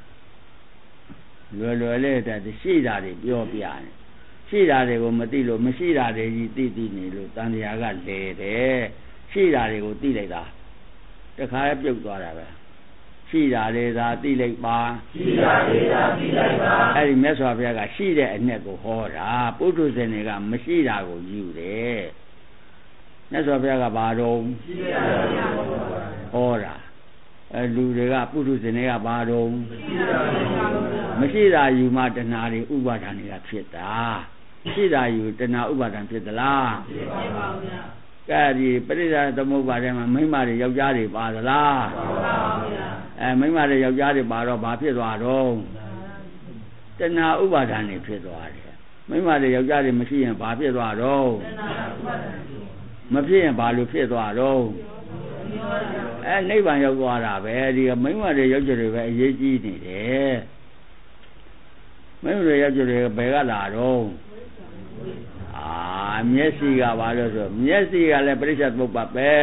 လွယ်လေးတဲ့ရှိတာတွေပြောပြတယ်ရှိတာတွေကိုမသိလို့မရှိတာတွေကြီးသိနေလို့တန်တရားကလဲတယ်ရှိတာတွေကိုသိလိုက်တာတခါလည်းပြုတ်သွားတာပဲရှိတာတွေသာသိလိုက်ပါရှိတာတွေသာသိလိုက်ပါအဲ့ဒီမြတ်စွာဘုရားကရှိတဲ့အ내ကိုဟောတာပုထုဇဉ်တွေကမရှိတာကိုယူတယ်မြတ်စွာဘုရားကဘာတော့ရှိတာဟောတာလူတွေကပုထုဇဉ်တွေကဘာတော့မရှိတာယူမှတဏှာတွေဥပါဒဏ်တွေကဖြစ်တာရှိတာယူတဏှာဥပါဒဏ်ဖြစ်သလားဖြစ်ပါဘူးဗျာကဲဒီပရိစ္ဆေသမုပ္ပါဒ်ထဲမှာမိန်းမတွေယောက်ျားတွေပါသလားပါပါဗျာမိန်းမတွေယောက်ျားတွေပါတော့ဘာဖြစ်သွားတော့တဏှာဥပါဒဏ်တွေဖြစ်သွားတယ်မိန်းမတွေယောက်ျားတွေမရှိရင်ဘာဖြစ်သွားတော့တဏှာဥပါဒဏ်မဖြစ်ရင်ဘာလို့ဖြစ်သွားတော့နိဗ္ဗာန်ရောက်သွားတာပဲဒီမိန်းမတွေယောက်ျားတွေပဲအရေးကြီးနေတယ်မိန်းမတွေယောက်ျားတွေဘယ်ကလာတော့မျက်စိကဘာလို့ဆိုမျက်စိကလည်းပရိစ္ဆေသမုပ္ပါပဲ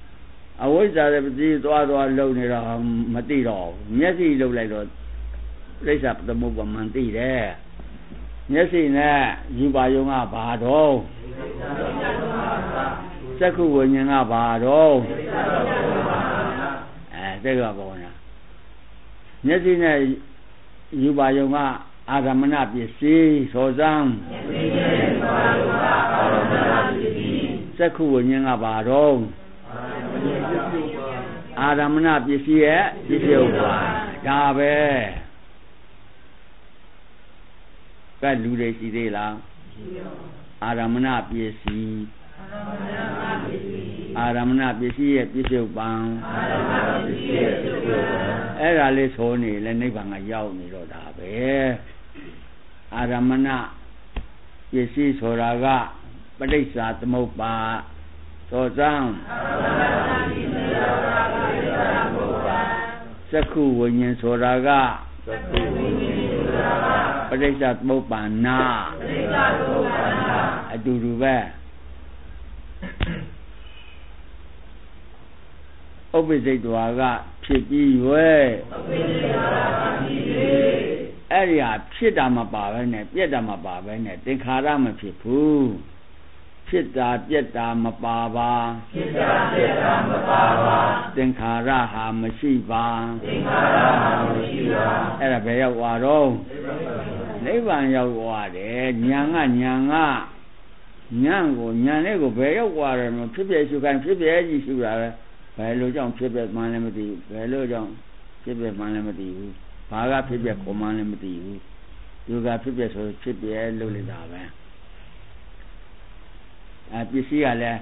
အဝိဇ္ဇာလည်းပတိသွားလုံနေတော့မသိတော့မျက်စိလှုပ်လိုက်တော့ရိစ္ဆာသမုပ္ပါမှန်သိတယ်မျက်စိနဲ့ယူပါယုံကဘာတော့စက္ခုဝိညာဉ်ကဘာတော့တဲ့ကဘောနာမျက်စိနဲ့ယူပါယုံကအာရမဏပစ္စည်းသောစံစက္ခုဝိညာဉ်ကဘာတော့အာရမဏပစ္စည်းရဲ့ပစ္စယုပ္ပါဒါပဲကဲလူတွေရှိသေးလားအာရမဏပစ္စည်းအာရမဏပစ္စည်းရဲ့ပစ္စယုပ္ပါအဲ့ဒါလေးဆိုနေလဲနိဗ္ဗာန်ကရောက်နေတော့ဒါပဲအာရမဏပစ္စည်းဆိုတာကပဋိစ္စသမုပ္ပါသောစံစက္ခုဝိညာဉ်ဆိုတာကပဋိစ္စသမုပ္ပါနာအတူတူပဲဥပ္ပစိတ်တော်ကဖြစ်ပြီးရွယ်အဲ့ဒီဟာဖြစ်တာမပါပဲနဲ့ပြက်တာမပါပဲနဲ့သင်္ခါရမဖြစ်ဘူးဖြစ်တာပြက်တာမပါပါဖြစ်တာပြက်တာမပါပါသင်္ခါရဟာမရှိပါသင်္ခါရဟာမရှိပါအဲ့ဒါဘယ်ရောက်သွားတော့နိဗ္ဗာန်ရောက်သွားတယ်ဉာဏ်ကိုဉာဏ်လေးကိုဘယ်ရောက်သွားတယ်မဖြစ်ပြရှုခိုင်းဖြစ်ပြကြီးရှုတာပဲဘယ်လိုကြောင့်ဖြစ်ပြမှန်းလည်းမသိဘူးဘယ်လိုကြောင့်ဖြစ်ပြမှန်းလည်းမသိဘူးဘာကဖြစ်ပြခေါ်မှန်းလည်းမသိဘူးသူကဖြစ်ပြဆိုဖြစ်ပြလို့လိုက်တာပဲပစ္စည်းကလည်း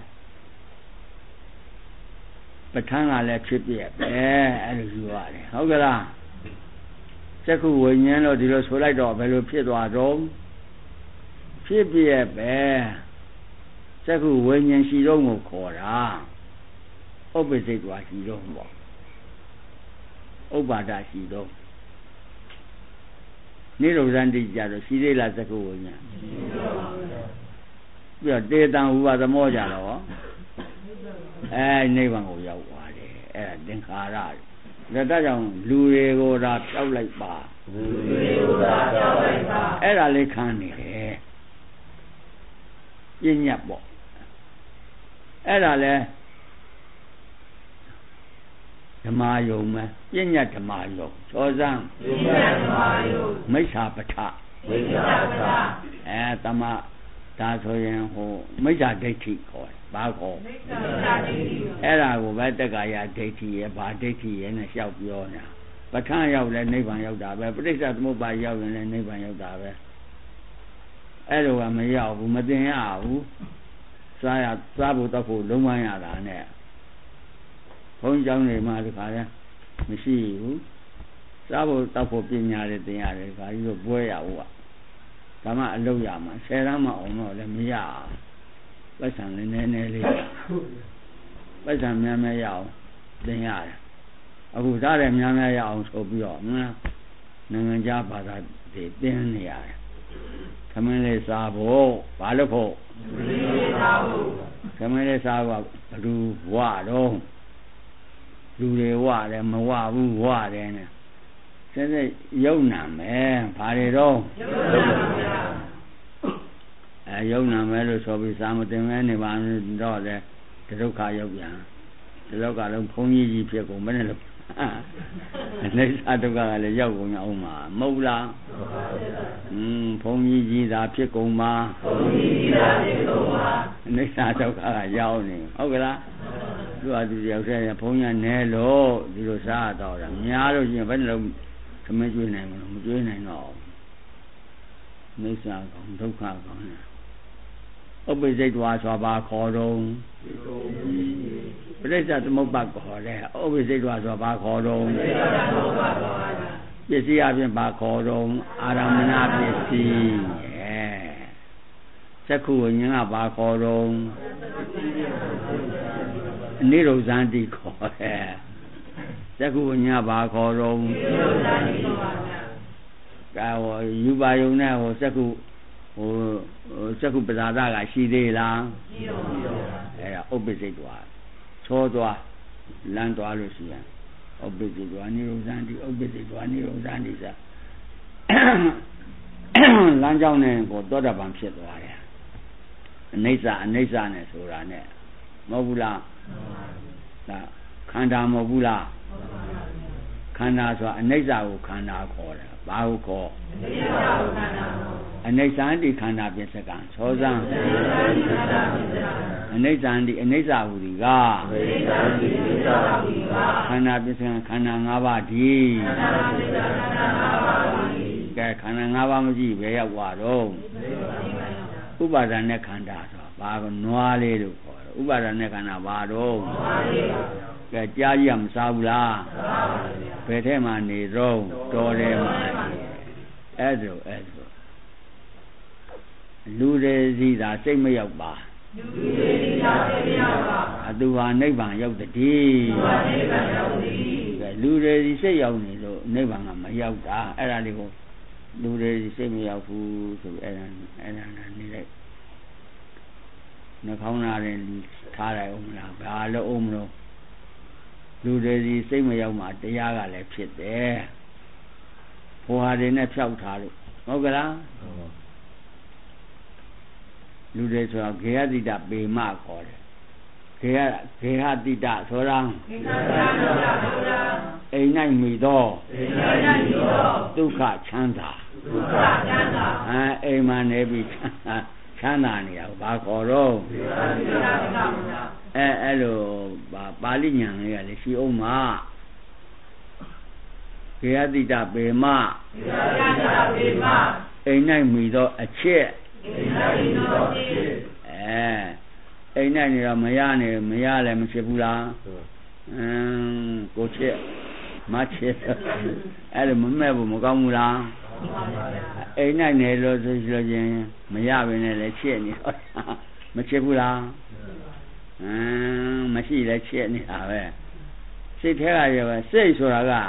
ပဋ္ဌာန်းကလည်းဖြစ်ပြပဲအဲ့လိုယူရတယ်ဟုတ်ကလားစက္ခုဝိညာဉ်လို့ဒီလိုဆိုလိုက်တော့ဘယ်လိုဖြစ်သွားတော့ဖြစ်ပြပဲစက္ခုဝိညာဉ်ရှိတော့ကိုခေါ်တာဥပ္ပစိတ်သွားရှိတော့ပေါ့ဥပ္ပါဒရှိတော့နိရောဓန်တိကြတော့ရှိသေးလားစက္ခုဝိညာဉ်ပြီးတော့တေတံဥပါသမောကြတော့နိဗ္ဗာန်ကိုရောက်သွားတယ်အဲ့ဒါသင်္ခါရဒါကြောင့်လူတွေကိုဒါပြောက်လိုက်ပါအဲ့ဒါလေးခံနေတယ်ပြညတ်ပေါ့အဲ့ဒါလဲဓမ္မယုံမယ်ပြညတ်ဓမ္မယုံသောစံပြညတ်ဓမ္မယုံမိစ္ဆာပဋ္ဌတမဒါဆိုရင်ဟိုမိစ္ဆာဒိဋ္ဌိခေါ်တယ်ဘာခေါ်အဲ့ဒါကိုပဲတက္ကာယဒိဋ္ဌိရဲ့ဘာဒိဋ္ဌိရဲ့နဲ့လျှောက်ပြောနေတာပဋ္ဌာန်းရောက်လဲနိဗ္ဗာန်ရောက်တာပဲပဋိစ္စသမုပ္ပါရောက်ရင်လည်းနိဗ္ဗာန်ရောက်တာပဲအဲ့လိုကမရောက်ဘူးမတင်ရဘူးစားဖို့တောက်ဖို့လုံးဝရတာနဲ့ဘုန်းကြီးကျောင်းတွေမှာဒီခါလဲမရှိဘူးစားဖို့တောက်ဖို့ပညာတွေသင်ရတယ်ခါကြီးတို့ပွဲရဘူးကဒါမှအလုပ်ရမှာ10တန်းမှအောင်တော့လည်းမရပတ်စံနည်းနည်းလေးပတ်စံများများရအောင်သင်ရတယ်အခုစားတယ်များများရအောင်ဆိုပြီးတော့နိုင်ငံခြားဘာသာတွေသင်နေရတယ်သမင်းလေးစားဖို့ဘာလို့ဖို့သမင်းလေးစားဖို့ဘယ်သူဝတော့လူတွေဝတယ်မဝဘူးဝတယ်နဲ့စိတ်ယုံနာမယ်ဘာတွေတော့ယုံနာမယ်လို့ဆိုပြီးစာမတင်မဲနေပါတော့လေဒုက္ခရောက်ပြန်ဒီလောကလုံးဘုန်းကြီးဖြစ်ကုန်မနဲ့လို့အနေစာဒုက္ခကလည်းရောက်ကုန်အောင်မှာမဟုတ်လားဘုန်းကြီးသာဖြစ်ကုန်မှာအနေစာဒုက္ခကရောက်နေဟုတ်ကလားသူကသူရောက်တဲ့ဘုန်းကြီးနဲလို့ဒီလိုစားတော့တာများလို့ရှိရင်ဘယ်နှလုံးသမကျွေးနိုင်မလို့မကျွေးနိုင်တော့နေစာကောင်ဒုက္ခကောင်ဥပ္ပစိတ်ဝါဆိုပါခေါ်တော့ပဋိစ္စသမုပ္ပါခေါ်တယ်ဥပ္ပစိတ်ဝါဆိုပါခေါ်တော့ပစ္စည်းအပြင်ပါခေါ်တော့အာရမဏပစ္စည်းစက္ခုဝိညာဉ်ကပါခေါ်တော့နိရောဓန်တိခေါ်တယ်စက္ခုဝိညာဉ်ဘာခေါ်တော့ကာဝယူပါယုံနဲ့ဟိုစက္ခုပဇာဒကရှိသေးလားရှိပါဘူးအဲ့ဒါဥပ္ပစိတ်သွားချောသွားလမ်းသွားလို့ရှိရင်ဥပ္ပစိတ်သွားနိရောဓန်တိဥပ္ပစိတ်သွားနိရောဓန်တိစလမ်းကြောင်းနဲ့ကိုသောတာပန်ဖြစ်သွားတယ်အနိစ္စနဲ့ဆိုတာနဲ့မဟုတ်ဘူးလားဒါခန္ဓာမဟုတ်ဘူးလားခန္ဓာဆိုတာအနိစ္စကိုခန္ဓာခေါ်တယ်ဘာကိုခေါ်အနိစ္စတိခန္ဓာပစ္စကံသောဇံအနိစ္စတိအနိစ္စဟူသည်ကခန္ဓာပစ္စကံခန္ဓာ၅ပါးဒီကဲခန္ဓာ၅ပါးမရှိဘယ်ရောက်သွားတော့ဥပါဒณะခန္ဓာဆိုတာဘာကနွားလေးလို့ခေါ်တယ်ဥပါဒณะခန္ဓာဘာတော့ကဲကြားကြီးကမစားဘူးလားဘယ်ထဲမှာနေတော့တော်ထဲမှာအဲ့ဒါလူတွေစီသာစိတ်မရောက်ပါအတူဟာနိဗ္ဗာန်ရောက်တည်းလူတွေစီစိတ်ရောက်နေလို့နိဗ္ဗာန်ကမရောက်တာအဲ့ဒါလေးကိုလူတွေစီစိတ်မရောက်ဘူးဆိုအဲ့ဒါနေလိုက်နှာခေါင်းသားရင်ထားလိုက်အောင်မလားဘာလို့အောင်မလို့လူတွေစီစိတ်မရောက်မှတရားကလည်းဖြစ်တယ်ဟိုဟာတွေနဲ့ဖြောက်ထားလို့ဟုတ်ကလားလူတွေဆိုတော့ဂေဟတိတပေမခေါ်တယ်ဂေဟတိတဆိုတာအိမ်၌မိသောဒုက္ခချမ်းသာအိမ်မှာနေပြီးချမ်းသာနေရဘာခေါ်တော့အဲ့လိုပါဠိညာလေးကလည်းရှိအောင်မှာဂေဟတိတပေမအိမ်၌မိသောအချက်အိမ်၌နေတော့မရလည်းမဖြစ်ဘူးလားကိုချက်မချက်အဲ့လိုမမဲ့ဘူးမကောင်းဘူးလားအိမ်၌နေလို့ဆိုရင်မရဘဲနဲ့လည်းချက်နေတော့မချက်ဘူးလားမရှိလည်းချက်နေတာပဲစိတ်ထဲကရပဲစိတ်ဆိုတာက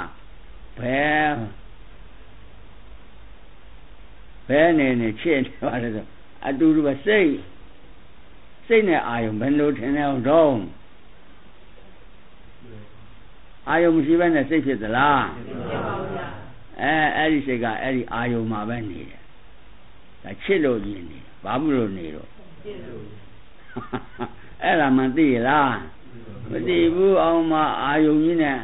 ဘယ်နေချက်နေပါလဲဆိုအတူတူပဲစိတ်နဲ့အာယုံဘယ်လိုထင်လဲအောင်တော့အာယုံမရှိဘဲနဲ့စိတ်ဖြစ်သလားအဲ့ဒီစိတ်ကအဲ့ဒီအာယုံမှာပဲနေတယ်ဒါချစ်လို့ကြီးနေဘာဘူးလို့နေတော့အဲ့ဒါမှသိရလားမသိဘူးအောင်မအာယုံကြီးနဲ့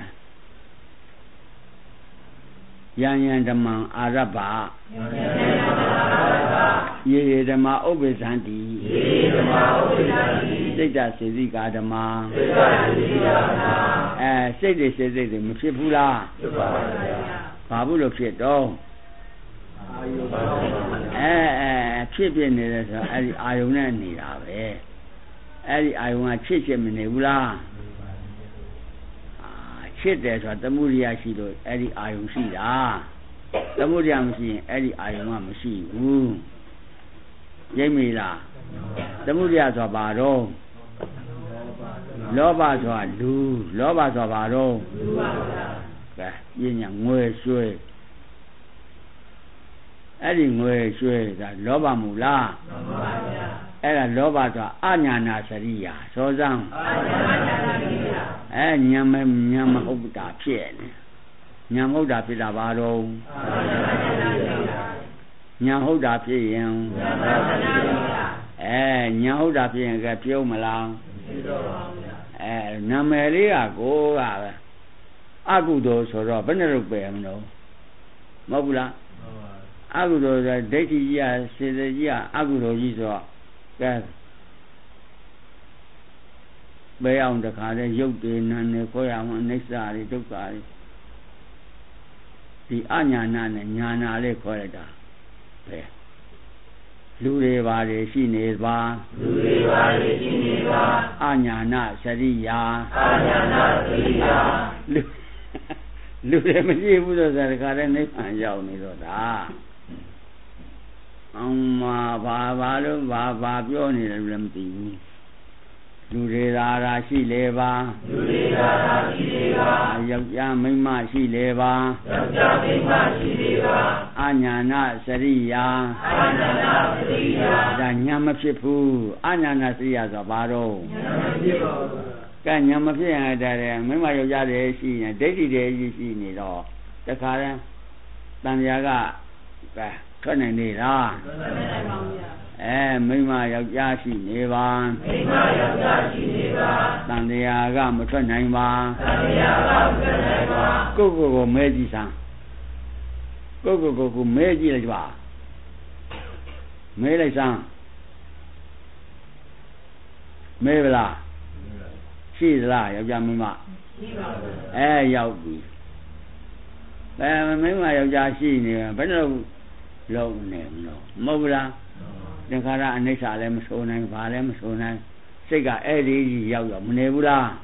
ယံဓမ္မအာရဗ္ဗယေဓမ္မဥပ္ပဇံတိစိတ်တစေစိကာဓမ္မစိတ်တွေမဖြစ်ဘူးလားဘာဘူးလို့ဖြစ်တော့ဖြစ်နေတယ်ဆိုတော့အဲ့ဒီအာယုံနဲ့နေတာပဲအဲ့ဒီအာယုံကချစ်မနေဘူးလားချစ်တယ်ဆိုတာသမုဒိယရှိလို့အဲ့ဒီအာယုံရှိတာသမုဒိယမရှိရင်အဲ့ဒီအာယုံကမရှိဘူးရိပ်မိလားသမုဒိယဆိုတာဘာတော့လောဘဆိုတာလူလောဘဆိုတာဘာတော့ကဲပြညာငွေရွှေအဲ့ဒီငွေရွှေဒါလောဘမူလားမှန်ပါဗျာအဲ့ဒါလောဘဆိုတာအညာနာစရိယာသောဇံညာမဟုတ်တာဖြစ်နေညာမဟုတ်တာဖြစ်တာဘာတော့ညာဟုတ်တာဖြစ်ရင်ညာဟုတ်တာဖြစ်ရင်ကပြုံးမလားနာမည်လေးကကိုကပဲအကုသိုလ်ဆိုတော့ဘယ်နဲ့လို့ပယ်မလို့မဟုတ်ဘူးလားအကုသိုလ်ဆိုဒိဋ္ဌိကြီးကစေတကြီးကအကုသိုလ်ကြီးဆိုတော့ကဲဘယ်အောင်တခါလဲရုပ်တွေနာနေခေါ်ရအောင်အိဋ္ဌာတွေဒုက္ခတွေဒီအညာနာနဲ့ညာနာလေးခေါ်လိုက်တာပဲလူတွေပါတွေရှိနေပါအညာနာစရိယာလူတွေမရှိဘူးဆိုတဲ့ခါလဲနိဗ္ဗာန်ရောက်နေတော့တာအောင်မှာဘာလို့ဘာပြောနေတယ်လည်းမသိဘူးလူတွေသာရှိလေပါယောက်ျားမိန်းမရှိလေပါအညာနာစရိယာဒါညာမဖြစ်ဘူးအညာနာစရိယာဆိုဘာတော့ကဲညာမဖြစ်ရင်တည်းမိန်းမယောက်ျားတွေရှိနေဒိဋ္ဌိတွေရှိနေတော့တခါတည်းတန်မြာကထွက်နိုင်နေလားမိမယောက်ျားရှိနေပါတန်တရားကမထွက်နိုင်ပါကိုမဲကြည့်စမ်းကိုမဲကြည့်လိုက်ပါမဲလိုက်စမ်းမဲဗလားရှိသလားယောက်ျားမိန်းမရှိပါဘူးရောက်ပြီမိန်းမယောက်ျားရှိနေဘယ်လိုလုံးနေမလို့မဟုတ်ဘူးလားသင်္ခါရအနိစ္စလည်းမဆိုနိုင်ဘာလည်းမဆိုနိုင်စိတ်ကအဲ့ဒီကြီးရောက်မနေဘူးလား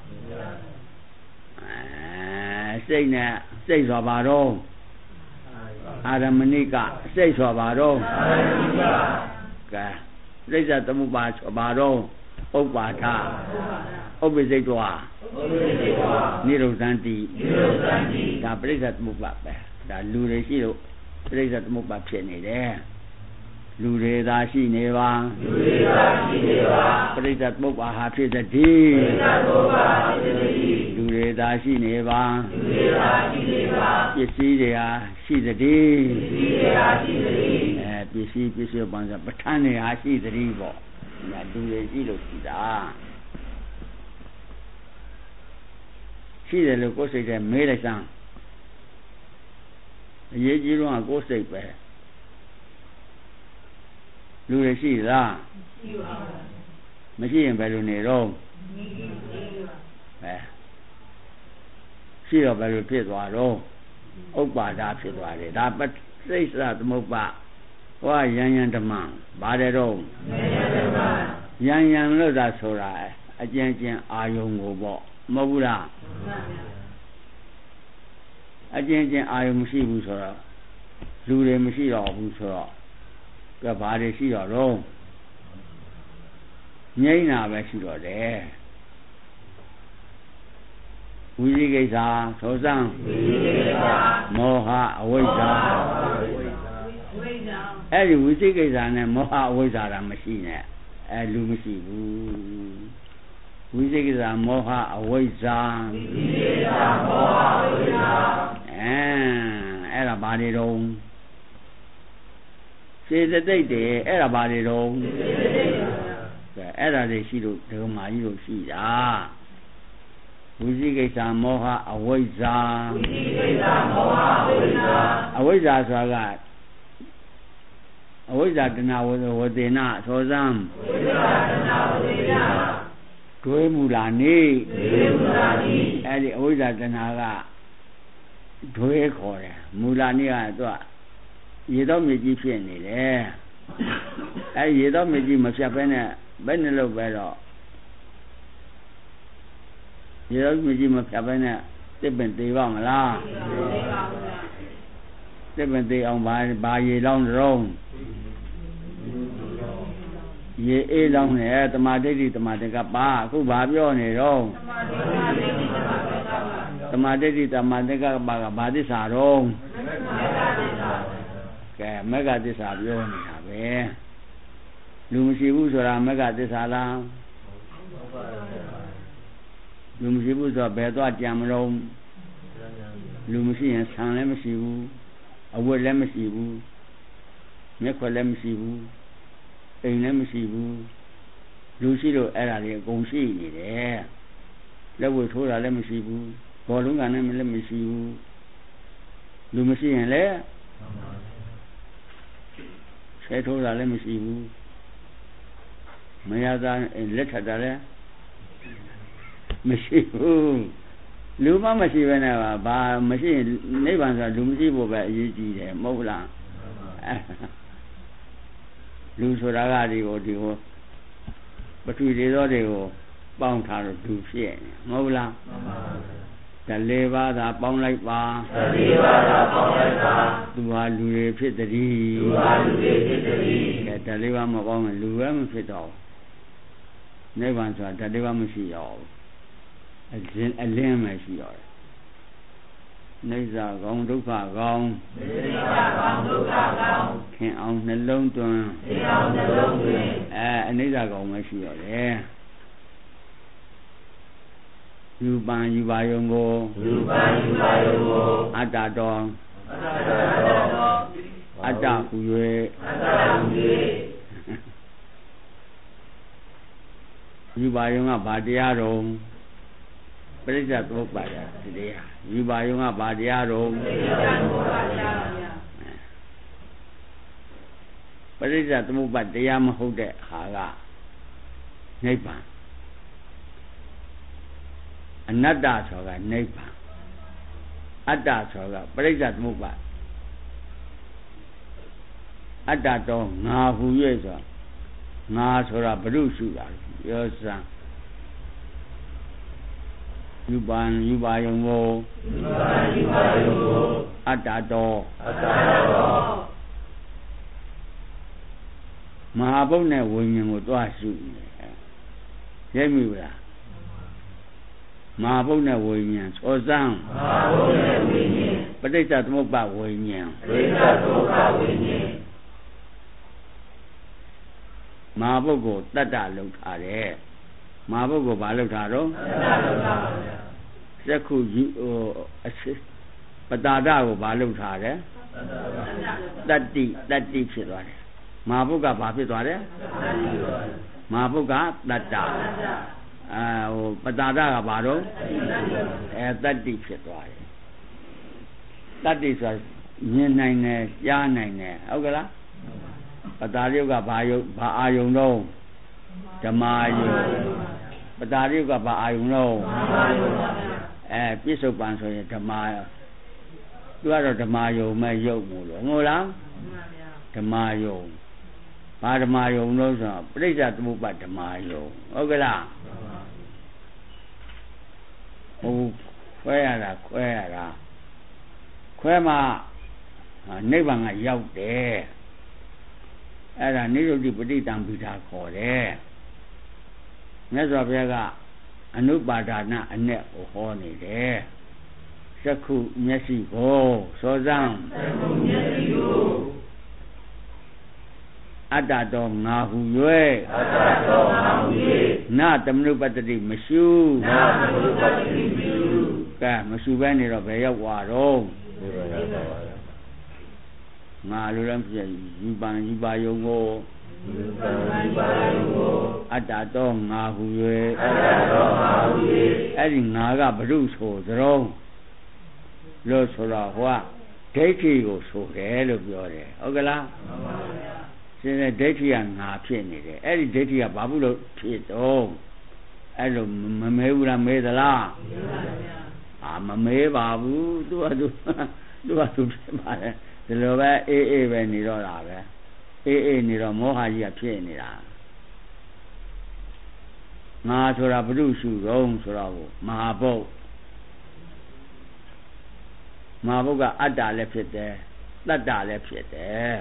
စိတ်နဲ့စိတ်ဆိုပါတော့အာရမဏိကစိတ်ဆိုပါတော့ကဲစိတ်သမုပ္ပါဆိုပါတော့ဥပ္ပါဒဥပ္ပစိတ်တော်နိရောဓံတိဒါပရိစ္ဆေသမုပ္ပါပဲဒါလူတွေရှိလို့ပရိစ္ဆေသမုပ္ပါဖြစ်နေတယ်လူတွေသာရှိနေပါပရိစ္ဆေသမုပ္ပါဟာဖြစ်တဲ့ဒီလူတွေသာရှိနေပါပစ္စည်းတွေဟာရှိတဲ့ဒီပစ္စည်းပန်းစားပဋ္ဌာန်းတွေဟာရှိတဲ့ဒီပေါ့လူတွေရှိလို့ရှိတာရှိတယ်လို့ကိုယ်စိတ်ထဲမေးလိုက်စမ်းအရေးကြီးတော့ကိုယ်စိတ်ပဲလူတွေရှိလားရှိပါဘူးမရှိရင်ဘယ်လိုနေတော့ရှိတော့ဘယ်လိုဖြစ်သွားတော့ဥပ္ပါဒဖြစ်သွားတယ်ဒါပဋိစ္စသမုပ္ပါဟောယံဓမ္မဘာတဲ့တော့ယံလို့သာဆိုတာအကျဉ်းချင်းအာယုံကိုပေါ့မဟုတ်ဘူးလားအကျဉ်းချင်းအာယုံမရှိဘူးဆိုတော့လူတွေမရှိတော့ဘူးဆိုတော့ကဘာတွေရှိတော့ငြိမ့်တာပဲရှိတော့တယ်ဝိသိကိစ္စသောစံမောဟအဝိဇ္ဇာအဲ့ဒီဝိသိကိစ္စနဲ့မောဟအဝိဇ္ဇာတာမရှိနဲ့လူမရှိဘူးဝိသိကိစ္စမောဟအဝိဇ္ဇာအဲ့ဒါဘာတွေတော့စေတသိက်တွေအဲ့ဒါဘာတွေတော့အဲ့ဒါတွေရှိလို့ဒဂမာကြီးတို့ရှိတာဝိသိကိစ္စမောဟအဝိဇ္ဇာအဝိဇ္ဇာဆိုတာကအဝိဇ္ဇာတဏဝသေနသောစံတွေးမူလာနေအဲ့ဒီအဝိဇ္ဇာတဏကတွေးခေါ်တယ်မူလာနေကသူကရေတော့မြေကြီးဖြစ်နေတယ်အဲ့ရေတော့မြေကြီးမဖြတ်ဘဲနဲ့ဘယ်နဲ့လို့ပဲတော့ရေတော့မြေကြီးမဖြတ်ဘဲနဲ့တစ်ပင်သေးပါမလားတစ်ပင်သေးအောင်ဘာရေလောင်းတုံးရေအေးလောင်းနေတမာဒိဋ္ဌိတမာတကပါအခုဘာပြောနေတော့တမာဒိဋ္ဌိတမာတကပါကဘာသစ္စာတော့ကဲမဂ္ဂသစ္စာပြောနေတာပဲလူမရှိဘူးဆိုတာမဂ္ဂသစ္စာလားလူမရှိဘူးဆိုတော့ဘယ်သွားကြံမလို့လူမရှိရင်ဆံလည်းမရှိဘူးအဝတ်လည်းမရှိဘူးမျက်ခွက်လည်းမရှိဘူးအိမ်လည်းမရှိဘူးလူရှိလို့အဲ့ဒါတွေအကုန်ရှိနေတယ်လက်ဝတ်ထိုးတာလည်းမရှိဘူးဘောလုံးကလည်းမရှိဘူးလူမရှိရင်လည်းဆဲထိုးတာလည်းမရှိဘူးမရတာလက်ထပ်တာလည်းမရှိဘူးလူမမရှိဘဲနဲ့ဘာမရှိရင်နိဗ္ဗာန်ဆိုတာလူမရှိဖို့ပဲအရေးကြီးတယ်မဟုတ်လားလူဆိုတာကဒီကိုပထဝီတွေသောတွေကိုပေါင်းထားလို့လူဖြစ်နေမဟုတ်လားတလေးပါးသာပေါင်းလိုက်ပါသူဟာလူတွေဖြစ်တည်းတလေးပါးမပေါင်းရင်လူပဲမဖြစ်တော့နိဗ္ဗာန်ဆိုတာတလေးပါးမရှိတော့အလင်းမရှိတော့နိစ္စကောင်းဒုက္ခကောင်းခင်အောင်နှလုံးသွင်းအနိစ္စကောင်းမရှိတော့တယ်ယူပန်ယူပါယုံကိုအတ္တတော်အတ္တဟူ၍ယူပါယုံကဘာတရားတော်ပရိစ္ဆေသမုပ္ပါဒတရားယူပါယုံကဘာတရားတော်ပရိစ္ဆေသမုပ္ပါတရားမဟုတ်တဲ့ဟာကနိဗ္ဗာန်အနတ္တဆိုတာနိဗ္ဗာန်အတ္တဆိုတာပရိစ္ဆေသမုပ္ပါအတ္တတော်ငါဟူ၍ဆိုငါဆိုတာဘုရုရှုတာပြောစမ်းယူပါယုံကိုအတ္တတော်မဟာဘုတ်နဲ့ဝိညာဉ်ကိုတွားရှုနေရဲမိဘူးလားမဟာဘုတ်နဲ့ဝိညာဉ်သောစမ်းပဋိစ္စသမုပ္ပါဝိညာဉ်မဟာဘုတ်ကိုတတ္တလောက်ထားတယ်မဟာဘုတ်ကိုဘာလောက်ထားတော့သက္ခုယူပတာဒကိုဘာလောက်ထားတယ်တတ္တိဖြစ်သွားတယ်မဟာဘုတ်ကဘာဖြစ်သွားတယ်မဟာဘုတ်ကတတ္တပတာဒကဘာတော့တတ္တိဖြစ်သွားတယ်တတ္တိဆိုတာမြင်နိုင်တယ်ကြားနိုင်တယ်ဟုတ်ကလားပတာရုပ်ကဘာအာယုံတော့ဓမ္မယုံပတာရုပ်ကဘာအာယုံတော့ပြစ္ဆုတ်ပန်ဆိုရင်ဓမ္မသူကတော့ဓမ္မယုံမဲ့ရုပ်မို့လို့ဟုတ်လားဓမ္မယုံဘာဓမ္မယုံလို့ဆိုတော့ပရိစ္ဆေသမုပ္ပါဓမ္မယုံဟုတ်ကလားဟိုခွဲရတာခွဲမှနိဗ္ဗာန်ကရောက်တယ်အဲ့ဒါနိရုဒ္ဓိပဋိတံပိဋာခေါ်တယ်မြတ်စွာဘုရားကအနုပါဒနာအနဲ့ကိုဟောနေတယ်သက္ခုမျက်စိကိုစောစမ်းအတ္တတော်ငါဟူ၍နတမနုပတ္တိမရှိကဲမရှိဘဲနေတော့ဘယ်ရောက်သွားတော့ငါလိုလည်းဖြစ်ယူပါယုံကိုအတ္တတော်ငါဟူ၍အဲ့ဒီငါကဘုရုဆိုသရုံးလို့ဆိုတော့ဟိုကဒိဋ္ဌိကိုဆိုတယ်လို့ပြောတယ်ဟုတ်ကလားမှန်ပါဗျာရှင်တဲ့ဒိဋ္ဌိကငါဖြစ်နေတယ်အဲ့ဒီဒိဋ္ဌိကဘာဘူးလို့ဖြစ်တော့အဲ့လိုမမဲဘူးလားမဲသလားမဲပါဗျာမမဲပါဘူးသူကဖြစ်ပါတယ်ဒီလိုပဲအေးပဲနေတော့တာပဲအေးနေတော့မောဟကြီးကဖြစ်နေတာငါဆိုတာဘုရုရှုတော့ဆိုတော့မဟာဘုတ်ကအတ္တလည်းဖြစ်တယ်တတ္တလည်းဖြစ်တယ်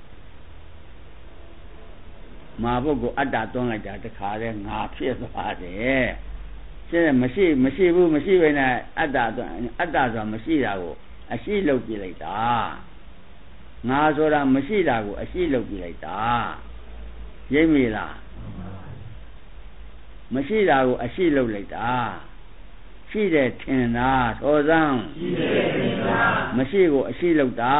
မဟာဘုတ်ကိုအတ္တသွန်းလိုက်တာတခါတည်းငါဖြစ်သွားတယ်ရှင်းတယ်မရှိဘူးမရှိဘဲနဲ့အတ္တဆိုတာမရှိတာကိုအရှိလုပ်ပြလိုက်တာငါဆိုတာမရှိတာကိုအရှိလုပ်ပြလိုက်တာရိပ်မိလားမရှိတာကိုအရှိလုပ်လိုက်တာရှိတယ်ထင်တာသောစမ်းမရှိကိုအရှိလုပ်တာ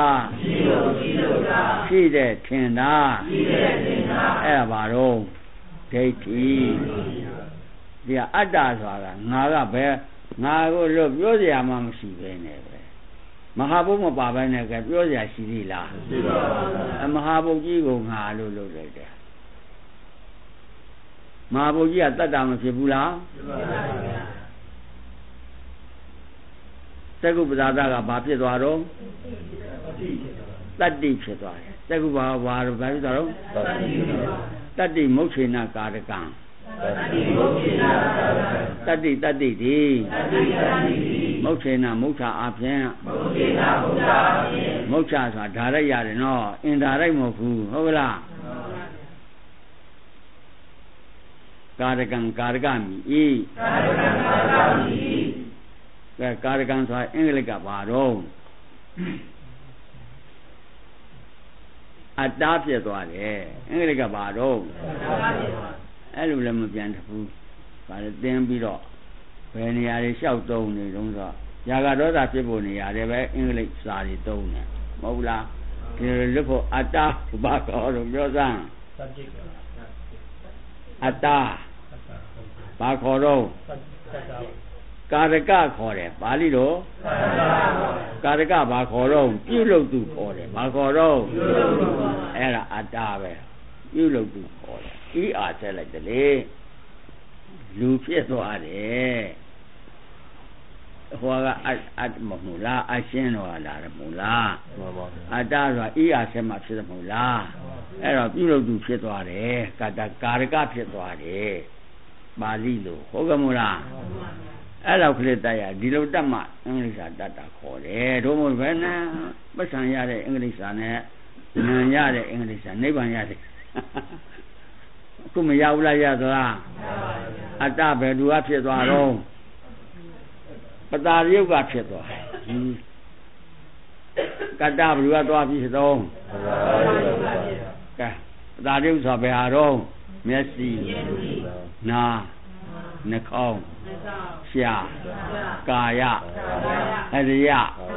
ရှိတယ်ထင်တာအဲ့ဒါဘာတော့ဒိဋ္ဌိဒီကအတ္တဆိုတာငါကပဲငါကိုလို့ပြောစရာမှမရှိပဲနဲ့ပဲမဟာဘုတ်မပါဘဲနဲ့ကပြောစရာရှိသေးလားမရှိပါဘူးမဟာဘုတ်ကြီးကိုငါလို့လုပ်လိုက်တယ်မဟာဘုတ်ကြီးကတတ္တမဖြစ်ဘူးလားဖြစ်ပါဗျာသက္ကုပ္ပဒါသကဘာဖြစ်သွားတော့တတ္တိဖြစ်သွားတယ်သက္ကုဘာဖြစ်သွားတော့တတ္တိမုတ်ခေနကာရကံတတ္တိဒီမုတ်ခေနမုတ်ချအပြင်မုတ်ချဆိုတာဓာရိုက်ရတယ်နော်အင်ဓာရိုက်မဟုတ်ဘူးဟုတ်ကလားကာရကံကာရကမိကာရကံဆိုတာအင်္ဂလိပ်ကဘာတော့အတ္တဖြစ်သွားတယ်အင်္ဂလိပ်ကဘာတော့အဲ့လိုလည်းမပြန်ဘူးဒါလည်းသင်ပြီးတော့ဘယ်နေရာတွေလျှောက်သုံးနေတုံးဆိုရာဂဒေါသဖြစ်ဖို့နေရာတွေပဲအင်္ဂလိပ်စာတွေသုံးတယ်မဟုတ်လားဒီလွတ်ဖို့အတ္တဘာခေါ်လို့ပြောစမ်းအတ္တဘာခေါ်တော့ကာရကခေါ်တယ်ပါဠိတော်ကာရကဘာခေါ်တော့ပြုလုပ်သူခေါ်တယ်ဘာခေါ်တော့အဲ့ဒါအတ္တပဲပြုလုပ်သူခေါ်တယ်ဤအားဆက်လိုက်တယ်လေလူဖြစ်သွားတယ်ဟောကအတ္တမဟုတ်လားအရှင်းတော်လာတယ်မဟုတ်လားအတ္တဆိုတာဤအားဆက်မှဖြစ်တယ်မဟုတ်လားအဲ့တော့ပြုလုပ်သူဖြစ်သွားတယ်ကာရကဖြစ်သွားတယ်ပါဠိလိုဟုတ်ကဲ့မို့လားအဲ့လောက်ကလေးတတ်ရဒီလိုတတ်မှအင်္ဂလိပ်စာတတ်တာခေါ်တယ်တို့မို့ဘယ်နဲ့ပတ်စံရတဲ့အင်္ဂလိပ်စာနဲ့ဉာဏ်ရတဲ့အင်္ဂလိပ်စာနိဗ္ဗာန်ရတယ်အခုမရဘူးလားရသလားအတ္တဘယ်သူကဖြစ်သွားတော့ပတာရုပ်ကဖြစ်သွားကတ္တဘယ်သူကသွားဖြစ်တော့ကဲပတာရုပ်ဆိုဘယ်ဟာတော့မျက်စိနာနှာခေါင်းရှာကာယအရိယ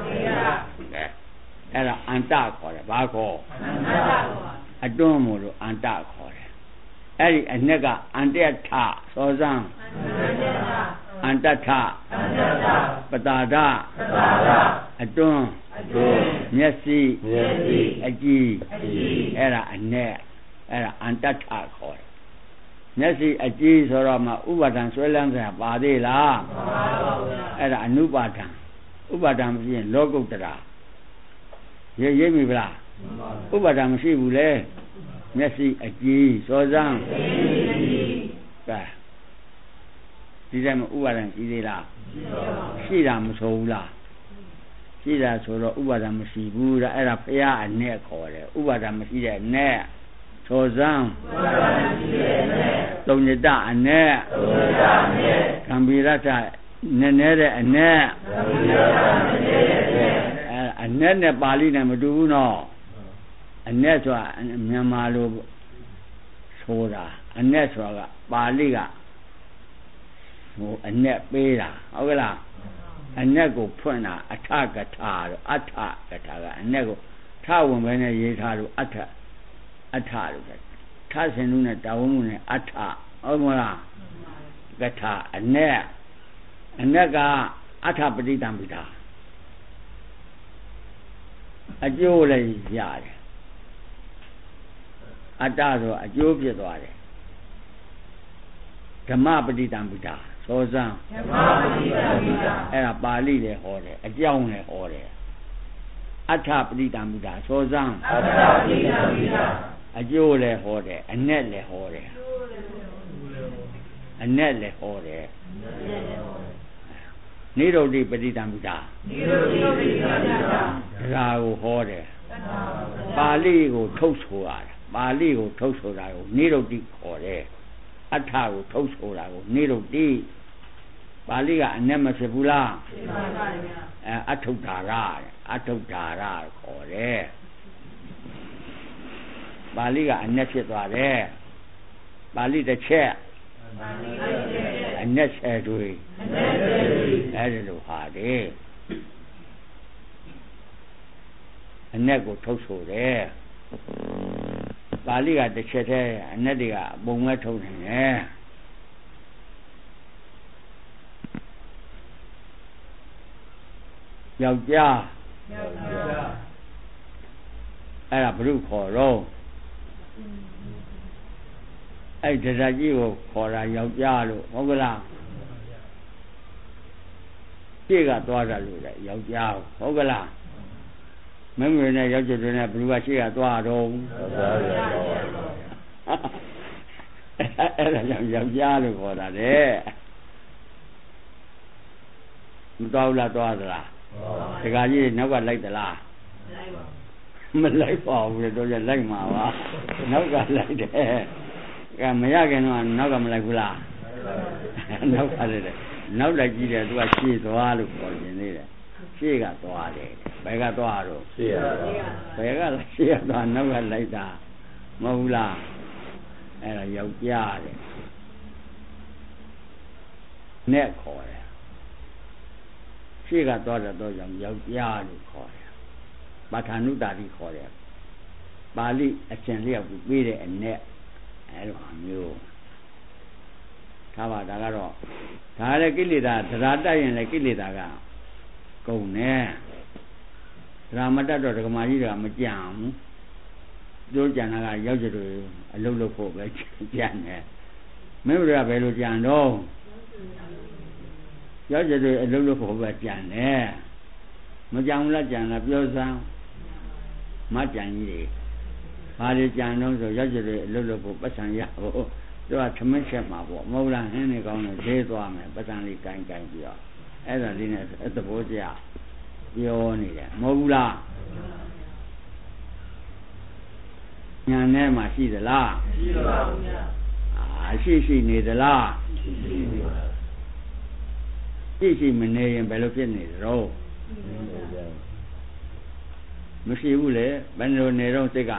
အဲ့ဒါအန္တခေါ်တယ်ဘာခေါ်အတွန်းမို့လို့အန္တခေါ်တယ်အဲ့ဒီအနှစ်ကအန္တထသောဇံအန္တထပတာဒအတွန်းမျက်စိအကြည့်အဲ့ဒါအနှစ်အဲ့ဒါအန္တထခေါ်တယ်မျက်စိအကြည့်ဆိုတော့မှဥပါဒံဆွဲလန်းစရာပါသေးလားမပါပါဘူးအဲ့ဒါအနုပါဒံဥပါဒံမရှိရင်လောကုတ္တရာရိပ်မိဗလားဥပါဒံမရှိဘူးလေမျက်စိအကြည့်စောစမ်းကဲဒီထဲမှာဥပါဒံရှိသေးလားရှိတာမဆိုဘူးလားရှိတာဆိုတော့ဥပါဒံမရှိဘူးဒါအဲ့ဒါဘုရားအနဲ့ခေါ်တယ်ဥပါဒံမရှိတဲ့အနဲ့သောဇံသုံးညတအနဲ့ကံဗီရထနည်းနည်းတဲ့အနဲ့အနဲ့နဲ့ပါဠိနဲ့မတူဘူးနော်အနဲ့ဆိုတာမြန်မာလိုဆိုတာအနဲ့ဆိုတာကပါဠိကဟိုအနဲ့ပေးတာဟုတ်ကလားအနဲ့ကိုဖွင့်တာအထကထာလို့အထကထာကအနဲ့ကိုထဝင်ပဲနဲ့ရေးထားလို့အထလို့ထဆင်လူနဲ့တာဝန်မှုနဲ့အထဟုတ်မလားကထာအနဲ့ကအထပဋိသင်္ပိတာအကျိုးလည်းရတယ်အတ္တဆိုအကျိုးဖြစ်သွားတယ်ဓမ္မပဋိသင်္ပိတာသောဇံဓမ္မပဋိသင်္ပိတာအဲ့ဒါပါဠိလည်းဟောတယ်အကြောင်းလည်းဟောတယ်အထပဋိသင်္ပိတာသောဇံအထပဋိသင်္ပိတာအကျိုးလည်းဟောတယ်အနဲ့လည်းဟောတယ်အနဲ့လည်းဟောတယ်နိရောဓိပဋိသင်္ပိတာနိရောဓိပဋိသင်္ပိတာဒါကိုဟောတယ်ပါဠိကိုထုတ်ဆိုရတယ်ပါဠိကိုထုတ်ဆိုတာကိုနိရောဓိခေါ်တယ်အထကိုထုတ်ဆိုတာကိုနိရောဓိပါဠိကအနဲ့မဖြစ်ဘူးလားဖြစ်ပါပါဗျာအထုဒ္ဓါရအထုဒ္ဓါရခေါ်တယ်ပါဠိကအနဲ့ဖြစ်သွားတယ်ပါဠိတစ်ချက်အနဲ့ဆယ်တွေအဲ့ဒီလိုဟာတယ်အနဲ့ကိုထုတ်ဆိုတယ်ပါဠိကတစ်ချက်တည်းအနဲ့တွေကပုံမဲ့ထုတ်နေတယ်ယောက်ျားအဲ့ဒါဘုရုခေါ်တော့အဲ့ဒဇကြီးကိုခေါ်တာယောက်ျားလို့ဟုတ်ကလားရှေ့ကသွားတာလို့လေယောက်ျားဟုတ်ကလားမင်းတွေနဲ့ယောက်ျားတွေနဲ့ဘယ်သူကရှေ့ကသွားတော့အဲ့ဒါကြောင့်ယောက်ျားလို့ခေါ်တာတဲ့မသွားဘူးလားသွားသလားတခါကြီးနောက်ကလိုက်သလားမလိုက်ပါဘူးလေတော့လိုက်မှာပါနောက်ကလိုက်တယ်ကဲမရခင်တော့နောက်ကမလိုက်ဘူးလားနောက်ကလည်းနောက်လိုက်ကြည့်တယ်သူကရှေ့သွားလို့ခေါ်နေသေးတယ်ရှေ့ကသွားတယ်ဘယ်ကသွားတော့ရှေ့ကဘယ်ကရှေ့ကသွားနောက်ကလိုက်တာမဟုတ်ဘူးလားအဲ့ဒါယောက်ျားတယ်နဲ့ခေါ်တယ်ရှေ့ကသွားတဲ့တော့ကြောင့်ယောက်ျားလို့ခေါ်တယ်ပါဌာနုတာတိခေါ်တယ်ပါဠိအရှင်လျောက်ပြီးတဲ့အ내အဲ့လိုမျိုးထားပါဒါကတော့ဒါလည်းကိလေသာသရာတက်ရင်လည်းကိလေသာကကုန်နေသရာမတက်တော့ဒကမာကြီးတွေကမကြံဘူးတို့ကြံတာကရောက်ကြတယ်အလုံးလုံးဖို့ပဲကြံတယ်မင်းတို့ကဘယ်လိုကြံတော့ရောက်ကြတယ်အလုံးလုံးဖို့ပဲကြံတယ်မကြံဘူးလားကြံလားပြောစမ်းမကြံကြီးတွေဘာတွေကြံတော့ဆိုရောက်ကြတယ်အလုံးလုံးဖို့ပတ်စံရဖို့သူကသမင်းချက်မှာပေါ့မဟုတ်လားဟင်းနေကောင်းလို့ဈေးသွားမယ်ပတ်စံလေးကိုင်းပြီးတော့အဲ့ဒါလေးနဲ့သဘောကျပြောနေတယ်မဟုတ်ဘူးလားညာနဲ့မှရှိသလားရှိပါဘူးဗျာရှိနေသလားရှိမနေရင်ဘယ်လိုဖြစ်နေသလဲမရှိဘူးလေဘယ်လိုနေတော့စိတ်က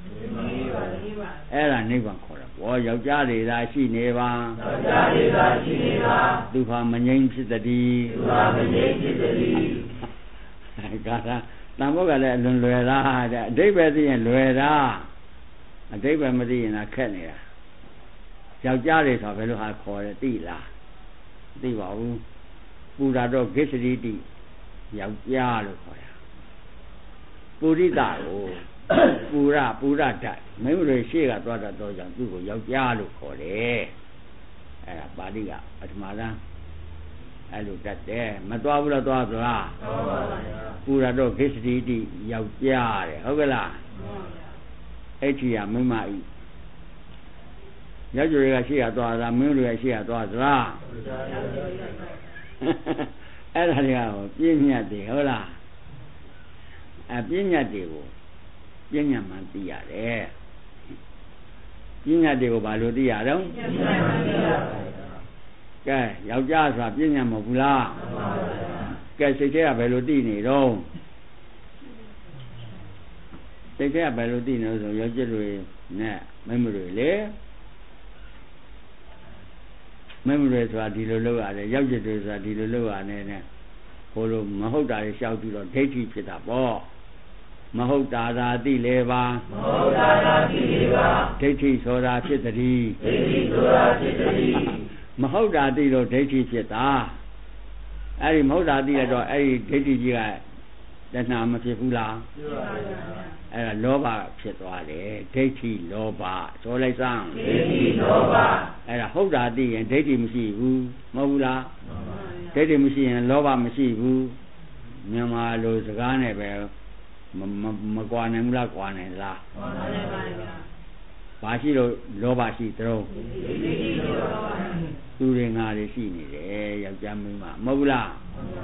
အဲ့ဒါနိဗ္ဗာန်ခေါ်တာဘောယောက်ျားတွေသာရှိနေပါယောက်ျားတွေသာရှိနေပါသူဟာမငြိမ်းဖြစ်သည်သူဟာမငြိမ်းဖြစ်သည်ကာသာတန်ဖို့ကလည်းအလွန်လွယ်တာတဲ့အဓိပ္ပာယ်သိရင်လွယ်တာအဓိပ္ပာယ်မသိရင်ခက်နေတာယောက်ျားတွေဆိုဘယ်လိုဟာခေါ်တယ်သိလားသိပါဘူးပူရာတော့ဂစ္စရိတိယောက်ျားလို့ခေါ်တာပုရိသကိုပူရဓာတ်မင်းတို့ရှေ့ကသွားတော့ကြောင့်သူ့ကိုယောက်ျားလို့ခေါ်တယ်အဲ့ဒါပါဠိကပထမတန်းအဲ့လိုတတ်တယ်မသွားဘူးလားသွားသလားသွားပါဘူးပူရတော့ဂစ္စရိတိယောက်ျားတယ်ဟုတ်ကလားအဲ့ဒီကမိမဤယောက်ျားတွေကရှေ့ကသွားတာမင်းတို့ရဲ့ရှေ့ကသွားသလားအဲ့ဒါတွေကပြင်းညတ်တယ်ဟုတ်လားပြင်းညတ်တွေကိုပြင်းညတ်မှသိရတယ်ပြင်းညတ်တွေကိုဘာလို့သိရတော့ကဲယောက်ျားဆိုတာပြင်းညတ်မဟုတ်ဘူးလားကဲစိတ်ထဲကဘယ်လိုသိနေတော့စိတ်ထဲကဘယ်လိုသိနေလို့ဆိုယောက်ျားတွေနဲ့မိန်းမတွေလေမိန်းမတွေဆိုတာဒီလိုလုပ်ရတယ်ယောက်ျားတွေဆိုတာဒီလိုလုပ်ရတယ်နဲ့ဟိုလိုမဟုတ်တာတွေရှောက်ပြီးတော့ဒိဋ္ဌိဖြစ်တာပေါ့မဟုတ်တာသာသိလေပါမဟုတ်တာသာသိလေပါဒိဋ္ဌိဆိုတာဖြစ်သည်ဒိဋ္ဌိဆိုတာဖြစ်သည်မဟုတ်တာသိလို့ဒိဋ္ဌိဖြစ်တာအဲ့ဒီမဟုတ်တာသိရတော့အဲ့ဒီဒိဋ္ဌိကြီးကတဏှာမဖြစ်ဘူးလားဖြစ်ပါဘူးအဲ့ဒါလောဘဖြစ်သွားတယ်ဒိဋ္ဌိလောဘဆိုလိုက်စမ်းဒိဋ္ဌိလောဘအဲ့ဒါဟုတ်တာသိရင်ဒိဋ္ဌိမရှိဘူးမဟုတ်ဘူးလားဒိဋ္ဌိမရှိရင်လောဘမရှိဘူးမြန်မာလိုစကားနဲ့ပဲမကွာနိုင်ဘူးလားကွာနိုင်လားကွာနိုင်ပါဗျာဘာရှိလို့လောဘရှိသလဲသူတွေငါတွေရှိနေတယ်ယောက်ျားမင်းမမဟုတ်ဘူးလား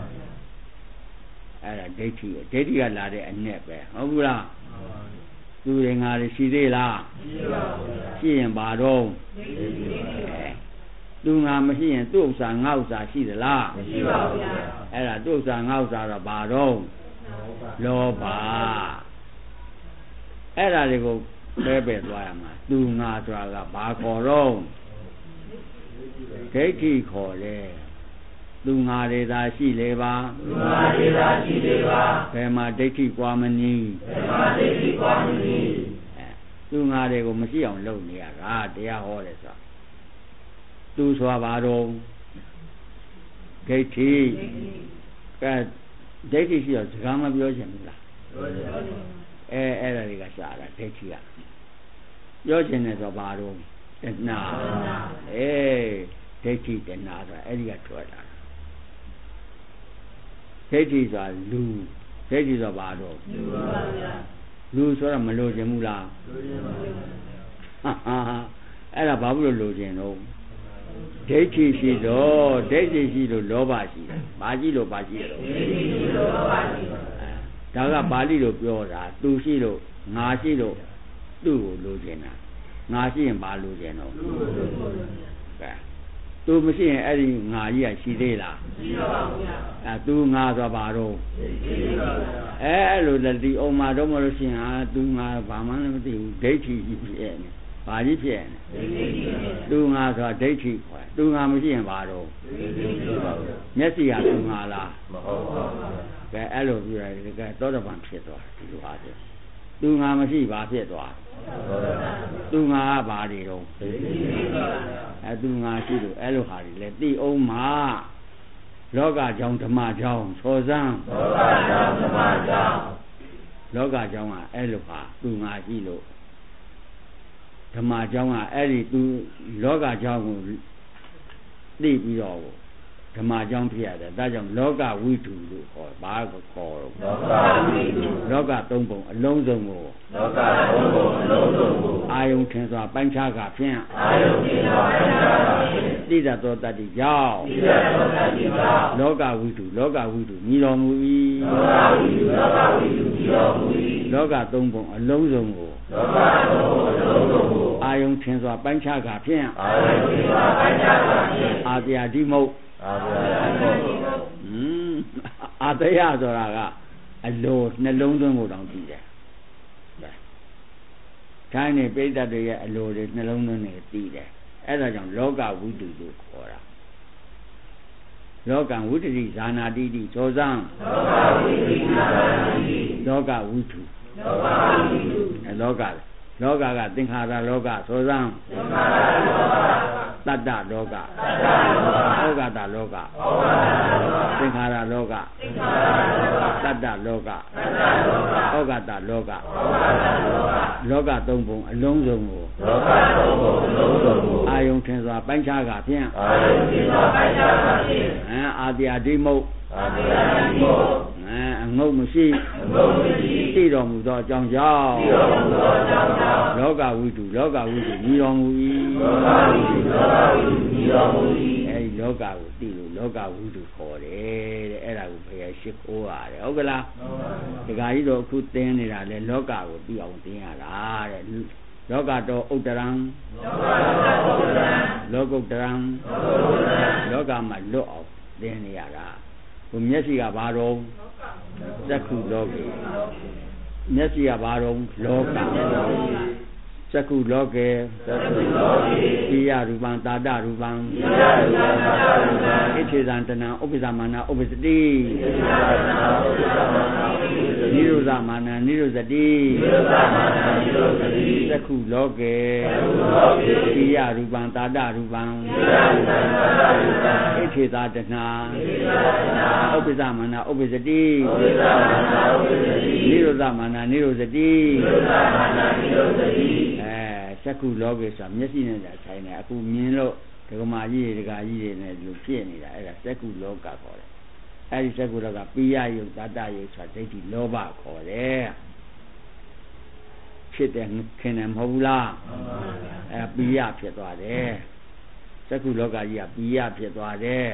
အဲ့ဒါဒိဋ္ဌိကလာတဲ့အ내ပဲဟုတ်ဘူးလားသူတွေငါတွေရှိသေးလားရှိပါဘူးရှိရင်ဘာတော့သူငါမရှိရင်သူ့ဥစ္စာငါဥစ္စာရှိသလားမရှိပါဘူးဗျာအဲ့ဒါသူ့ဥစ္စာငါဥစ္စာတော့ဘာတော့လောဘအဲ့ဒါတွေကိုပဲသွားရမှာသူငါဆိုတာကဘာခေါ်တော့ဒိဋ္ဌိခေါ်တယ်သူငါတွေသာရှိလေပါသူငါတွေသာရှိလေပါဘယ်မှာဒိဋ္ဌိကွာမနည်းဘယ်မှာဒိဋ္ဌိကွာမနည်းသူငါတွေကိုမရှိအောင်လုပ်နေရတာတရားဟောတယ်ဆိုသူဆိုပါတော့ဒိဋ္ဌိကဒိဋ္ဌိရှိတော့စကားမပြောချင်ဘူးလားပြောချင်ပါဘူးအဲ့ဒါတွေကရှာတာဒိဋ္ဌိကပြောချင်တယ်ဆိုဘာတော့တဏှာဒိဋ္ဌိတဏှာဆိုတာအဲ့ဒီကထွက်တာဒိဋ္ဌိဆိုတာလူဒိဋ္ဌိဆိုတာဘာတော့လူပါဗျာလူဆိုတော့မလိုချင်ဘူးလားလိုချင်ပါဘူးအဲ့ဒါဘာလို့လိုချင်တော့ဒိဋ္ဌိရှိတော့ဒိဋ္ဌိရှိလို့လောဘရှိတယ်ဘာရှိလို့ဘာရှိတယ်ဒိဋ္ဌိရှိလို့လောဘရှိတယ်ဒါကပါဠိလိုပြောတာသူရှိလို့ငါရှိလို့သူ့ကိုလိုချင်တာငါရှိရင်ဘာလိုချင်တော့ကဲသူမရှိရင်အဲ့ဒီငါကြီးကရှိသေးလားရှိပါဘူးဗျာသူငါဆိုဘာတော့ရှိပါဘူးအဲ့လိုလက်ဒီအောင်မှာတော့မလို့ရှိရင်သူငါဘာမှလည်းမသိဘူးဒိဋ္ဌိကြီးဖြစ်နေဘာကြီးဖြစ်နေသူငါဆိုတာဒိဋ္ဌိခေါ်သူငါမရှိရင်ဘာတော့မျက်စိကသူငါလားမဟုတ်ပါဘူးကဲအဲ့လိုပြောရတယ်ကဲသောတပန်ဖြစ်သွားဒီလိုအားဖြင့်သူငါမရှိဘာဖြစ်သွားသူငါကဘာတွေတော့သူငါရှိလို့အဲ့လိုဟာတွေလဲသိအောင်မှာလောကကြောင့်ဓမ္မကြောင့်သောစံလောကကြောင့်ကအဲ့လိုဟာသူငါရှိလို့ဓမ္မကြောင့်ကအဲ့ဒီသူလောကကြောင့်ကိုသိပြီးတော့ဓမ္မကြောင့်ဖြစ်ရတယ်ဒါကြောင့်လောကဝိတုလို့ခေါ်ဘာကိုခေါ်တော့လောကသုံးပုံအလုံးစုံကိုအာယုံထင်စွာပိုင်းခြားကဖြင့်သိတတ်သောတတ္တိကြောင့်လောကဝိတုမြည်တော်မူ၏လောကသုံးပုံအလုံးစုံကိုအာယုံထင်စွာပိုင်းခြားကဖြင့်အာတယာတိမုတ်အာတယဆိုတာကအလိုနှလုံးသွင်းဖို့တောင်ကြည့်တယ်။ခိုင်းနေပိဋကတ်တွေရဲ့အလိုတွေနှလုံးသွင်းနေသိတယ်။အဲဒါကြောင့်လောကဝိတုလို့ခေါ်တာ။လောကဝိတ္တိဇာနာတိတိသောစံလောကဝိတုလောကကသင်္ခါရလောကသောစံတတ္တလောကဩဃတလောကသင်္ခါရလောကတတ္တလောကဩဃတလောကလောကသုံးပုံအလုံးစုံကိုအာယုံထင်စွာပိုင်းခြားကဖြင့်အာတယာတိမုတ်အငုတ်မရှိသိတော်မူသောအကြောင်းကြောင့်လောကဝိတုမြည်တော်မူ၏အဲဒီလောကကိုသိလို့လောကဝိတုခေါ်တယ်တဲ့အဲ့ဒါကိုဘုရားရှိခိုးရတယ်ဟုတ်ကလားဒကာကြီးတို့အခုသင်နေတာလေလောကကိုသိအောင်သင်ရတာတဲ့လောကတော်ဥတ္တရံလောကုတ္တရံလောကမှာလွတ်အောင်သင်နေရတာဘုမျက်စိကဘာတော့သက္ခုလောကေမျက်စိကဘာတော့လောကသက္ခုလောကေပိယရူပံတာတရူပံဣစ္ဆေသံတနံဥပ္ပဇာမာနဥပ္ပစတိနိရောဓမာနနိရောဓတိသက္ခုလောကေပိယရူပံတာတရူပံဣစ္ဆေသတနံဥပ္ပဇာမာနဥပ္ပစတိနိရောဓမာနနိရောဓတိသက္ခုလောကေဆိုတာမျက်စိနဲ့ဆိုင်နေအခုမြင်လို့ဒကမာကြီးတွေဒကာကြီးတွေနဲ့လူဖြစ်နေတာအဲ့ဒါသက္ခုလောကခေါ်တယ်အဲ့ဒီသက္ခုလောကပိယယုတ်တတယုတ်ဆိုတာဒိဋ္ဌိလောဘခေါ်တယ်ဖြစ်တယ်ခင်တယ်မဟုတ်ဘူးလားအဲ့ပိယဖြစ်သွားတယ်သက္ခုလောကကြီးကပိယဖြစ်သွားတယ်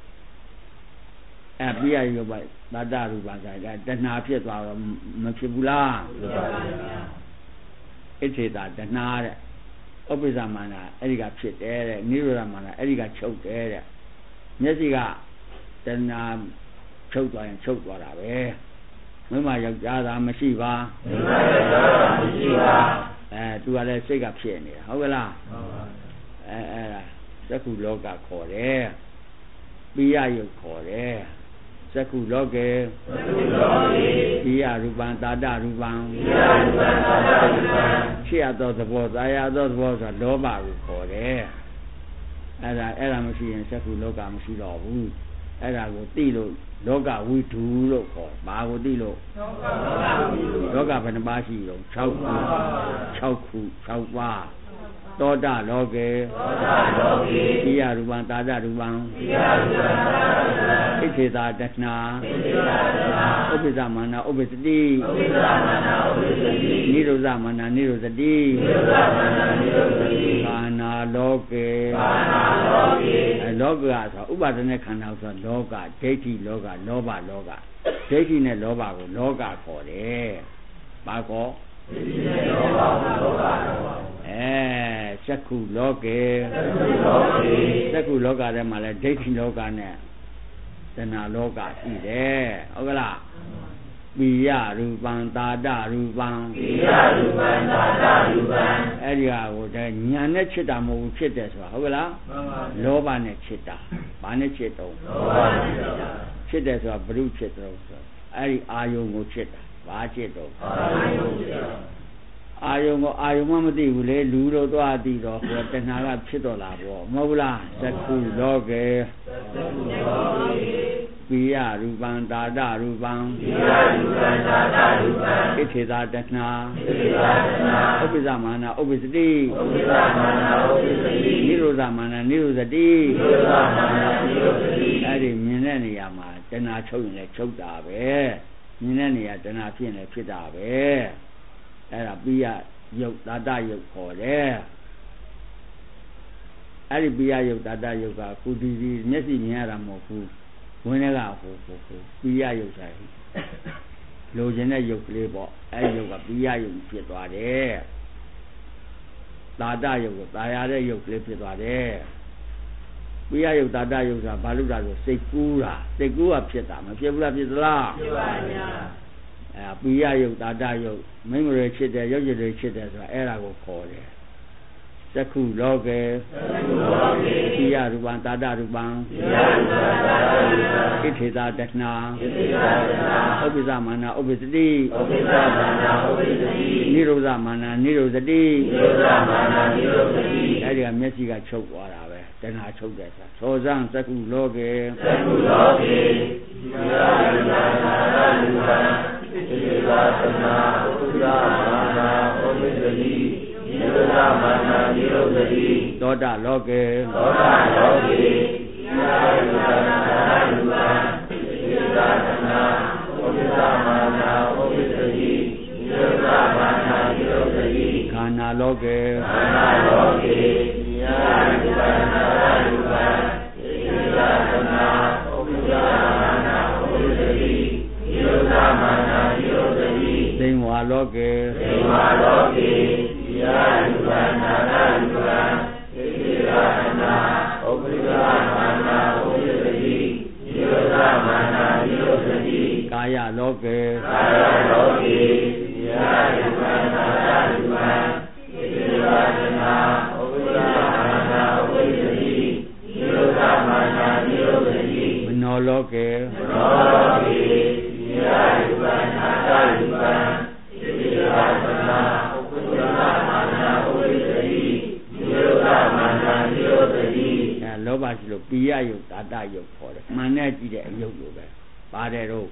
အဲ့ပိယယုတ်တတရူပဆိုတာတဏှာဖြစ်သွားတော့မဖြစ်ဘူးလားဣစ္ဆေတာတဏှာတဲ့ဥပ္ပဇာမာနအဲ့ဒီကဖြစ်တယ်တဲ့နိရောဓမာနအဲ့ဒီကချုပ်တယ်တဲ့မျက်စိကတဏှာချုပ်သွားရင်ချုပ်သွားတာပဲမိမယောက်ျားသာမရှိပါသူကလည်းစိတ်ကဖြစ်နေတာဟုတ်ကလားအဲ့ဒါသက္ခုလောကခေါ်တယ်ပိယယုတ်ခေါ်တယ်သက္ခုလောကေပိယရူပံတာတရူပံဖြစ်ရသောသဘောသာရသောသဘောဆိုတာလောဘကိုခေါ်တယ်အဲ့ဒါမရှိရင်သက္ခုလောကမရှိတော့ဘူးအဲ့ဒါကိုသိလို့လောကဝိတုလို့ခေါ်ဘာကိုသိလို့လောကဘယ်နှပါးရှိတော့6ခုပါသောတာလောကေပိယရူပံတာတရူပံဣစ္ဆေသာတဏှာဥပ္ပဇာမာနဥပ္ပစတိနိရောဓမာနနိရောဓတိခန္ဓာလောကေလောကဆိုဥပါဒနဲ့ခန္ဓာဆိုလောကဒိဋ္ဌိလောကလောဘလောကဒိဋ္ဌိနဲ့လောဘကိုလောကခေါ်တယ်ဘာခေါ်သက္ခုလောကေသက္ခုလောကထဲမှာလဲဒိဋ္ဌိလောကနဲ့တဏှာလောကရှိတယ်ဟုတ်ကလားပိယရူပံတာတရူပံအဲ့ဒီဟာကိုတည်းညာနဲ့ချစ်တာမဟုတ်ဘူးချစ်တယ်ဆိုတာဟုတ်ကလားလောဘနဲ့ချစ်တာဘာနဲ့ချစ်တော့ချစ်တယ်ဆိုတာဘုရုချစ်တယ်ဆိုအဲ့ဒီအာယုံကိုချစ်တာဘာจิตတော့အာယုံကိုအာယုံမှမသိဘူးလေလူတို့သွားသိတော့ဟောတဏှာကဖြစ်တော့လာပေါ့မဟုတ်ဘူးလားသက္ခုလောကေပိယရူပံတာဒရူပံဣထေသာတဏှာဥပ္ပဇမာနဥပ္ပစတိနိရောဓမာနနိရောဓတိအဲ့ဒီမြင်တဲ့နေရာမှာတဏှာချုပ်ရင်လည်းချုပ်တာပဲမြင်တဲ့နေရာတဏှာဖြစ်ရင်လည်းဖြစ်တာပဲအဲ့ဒါပိယယုတ်တာတယုတ်ခေါ်တယ်အဲ့ဒီပိယယုတ်တာတယုတ်ကကုတီစီမျက်စိမြင်ရတာမဟုတ်ဘူးဝင်းထဲကဟိုပိယယုတ်ဆိုင်လိုချင်တဲ့ယုတ်ကလေးပေါ့အဲ့ဒီယုတ်ကပိယယုတ်ဖြစ်သွားတယ်တာတယုတ်ကตายရတဲ့ယုတ်ကလေးဖြစ်သွားတယ်ပိယယုတ်တာတယုတ်ကဘာလို့လဲဆိုစိတ်ကူးတာစိတ်ကူးကဖြစ်တာမဖြစ်ဘူးလားဖြစ်သလားဖြစ်ပါဗျာပိယယုတ်တာတယုတ်မိမ့်မရချစ်တယ်ရုပ်ရည်တွေချစ်တယ်ဆိုတာအဲ့ဒါကိုခေါ်တယ်သက္ခုလောကေပိယရူပံတာတရူပံဣထေသာတဏှာဥပ္ပဇမာနဥပ္ပစတိနိရောဓမာနနိရောဓတိအဲ့ဒီကမျက်စိကချုပ်သွားတာပဲတဏှာချုပ်တယ်ဆိုတာသောဇံသက္ခုလောကေပိယရူပံတာတရူပံဣထေသာတဏှာဥပ္ပဇမာနဥပ္ပစတိနိရောဓမာနနိရောဓတိသောတာလောကေပိယရူပံတာတရူပံဣထေသာတဏှာဥပ္ပဇမာနဥပ္ပစတိနိရောဓမာနနိရောဓတိခန္ဓာလောကေပိယရူပံတာတရူပံဣထေသာတဏှာဥပ္ပဇမာနဥပ္ပစတိနိရောဓမာနနိရောဓတိသိဝါလောကေပိယရူပံတာတရူပံဣထေသာတဏှာဥပ္ပဇမာနဥပ္ပစတိနိရောဓမာနနိရောဓတိကာယလောကေပိယရူပံတာတရူပံဣထေသာတဏှာဥပ္ပဇမာနဥပ္ပစတိနိရောဓမာနနိရောဓတိမနောလောကေပိယရူပံတာတရူပံဣထေသာတဏှာလောဘရှိလို့ပိယယုတ်တာတယုတ်ခေါ်တယ်မှန်နဲ့ကြည့်တဲ့အယုတ်လိုပဲပါတယ်တော့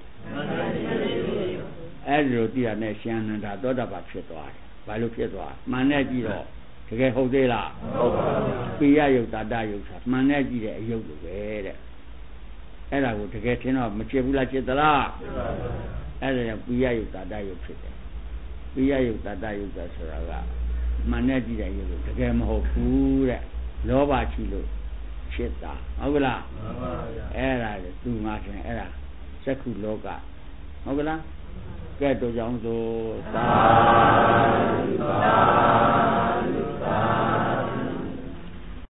အဲ့ဒီလိုသိရတဲ့ရှင်အနန္ဒာသောတာပန်ဖြစ်သွားတယ်ဘာလို့ဖြစ်သွားမှန်နဲ့ကြည့်တော့တကယ်ဟုတ်သေးလားဟုတ်ပါဘူးပိယယုတ်တာတယုတ်ဆိုတာမှန်နဲ့ကြည့်တဲ့အယုတ်လိုပဲတဲ့အဲ့ဒါကိုတကယ်ထင်တော့မဖြစ်ဘူးလားဖြစ်သလားဖြစ်ပါဘူးအဲ့ဒါကြောင့်ပိယယုတ်တာတယုတ်ဖြစ်တယ်ပိယယုတ်တာတယုတ်ဆိုတာကမှန်နဲ့ကြည့်တဲ့အယုတ်လိုတကယ်မဟုတ်ဘူးတဲ့လောဘရှိလို့ဖြစ်တာဟုတ်ကလားမှန်ပါဗျာအဲ့ဒါလေသူငါဆိုရင်အဲ့ဒါသက္ခုလောကဟုတ်ကလားကဲတော့ကြောင့်ဆိုသာ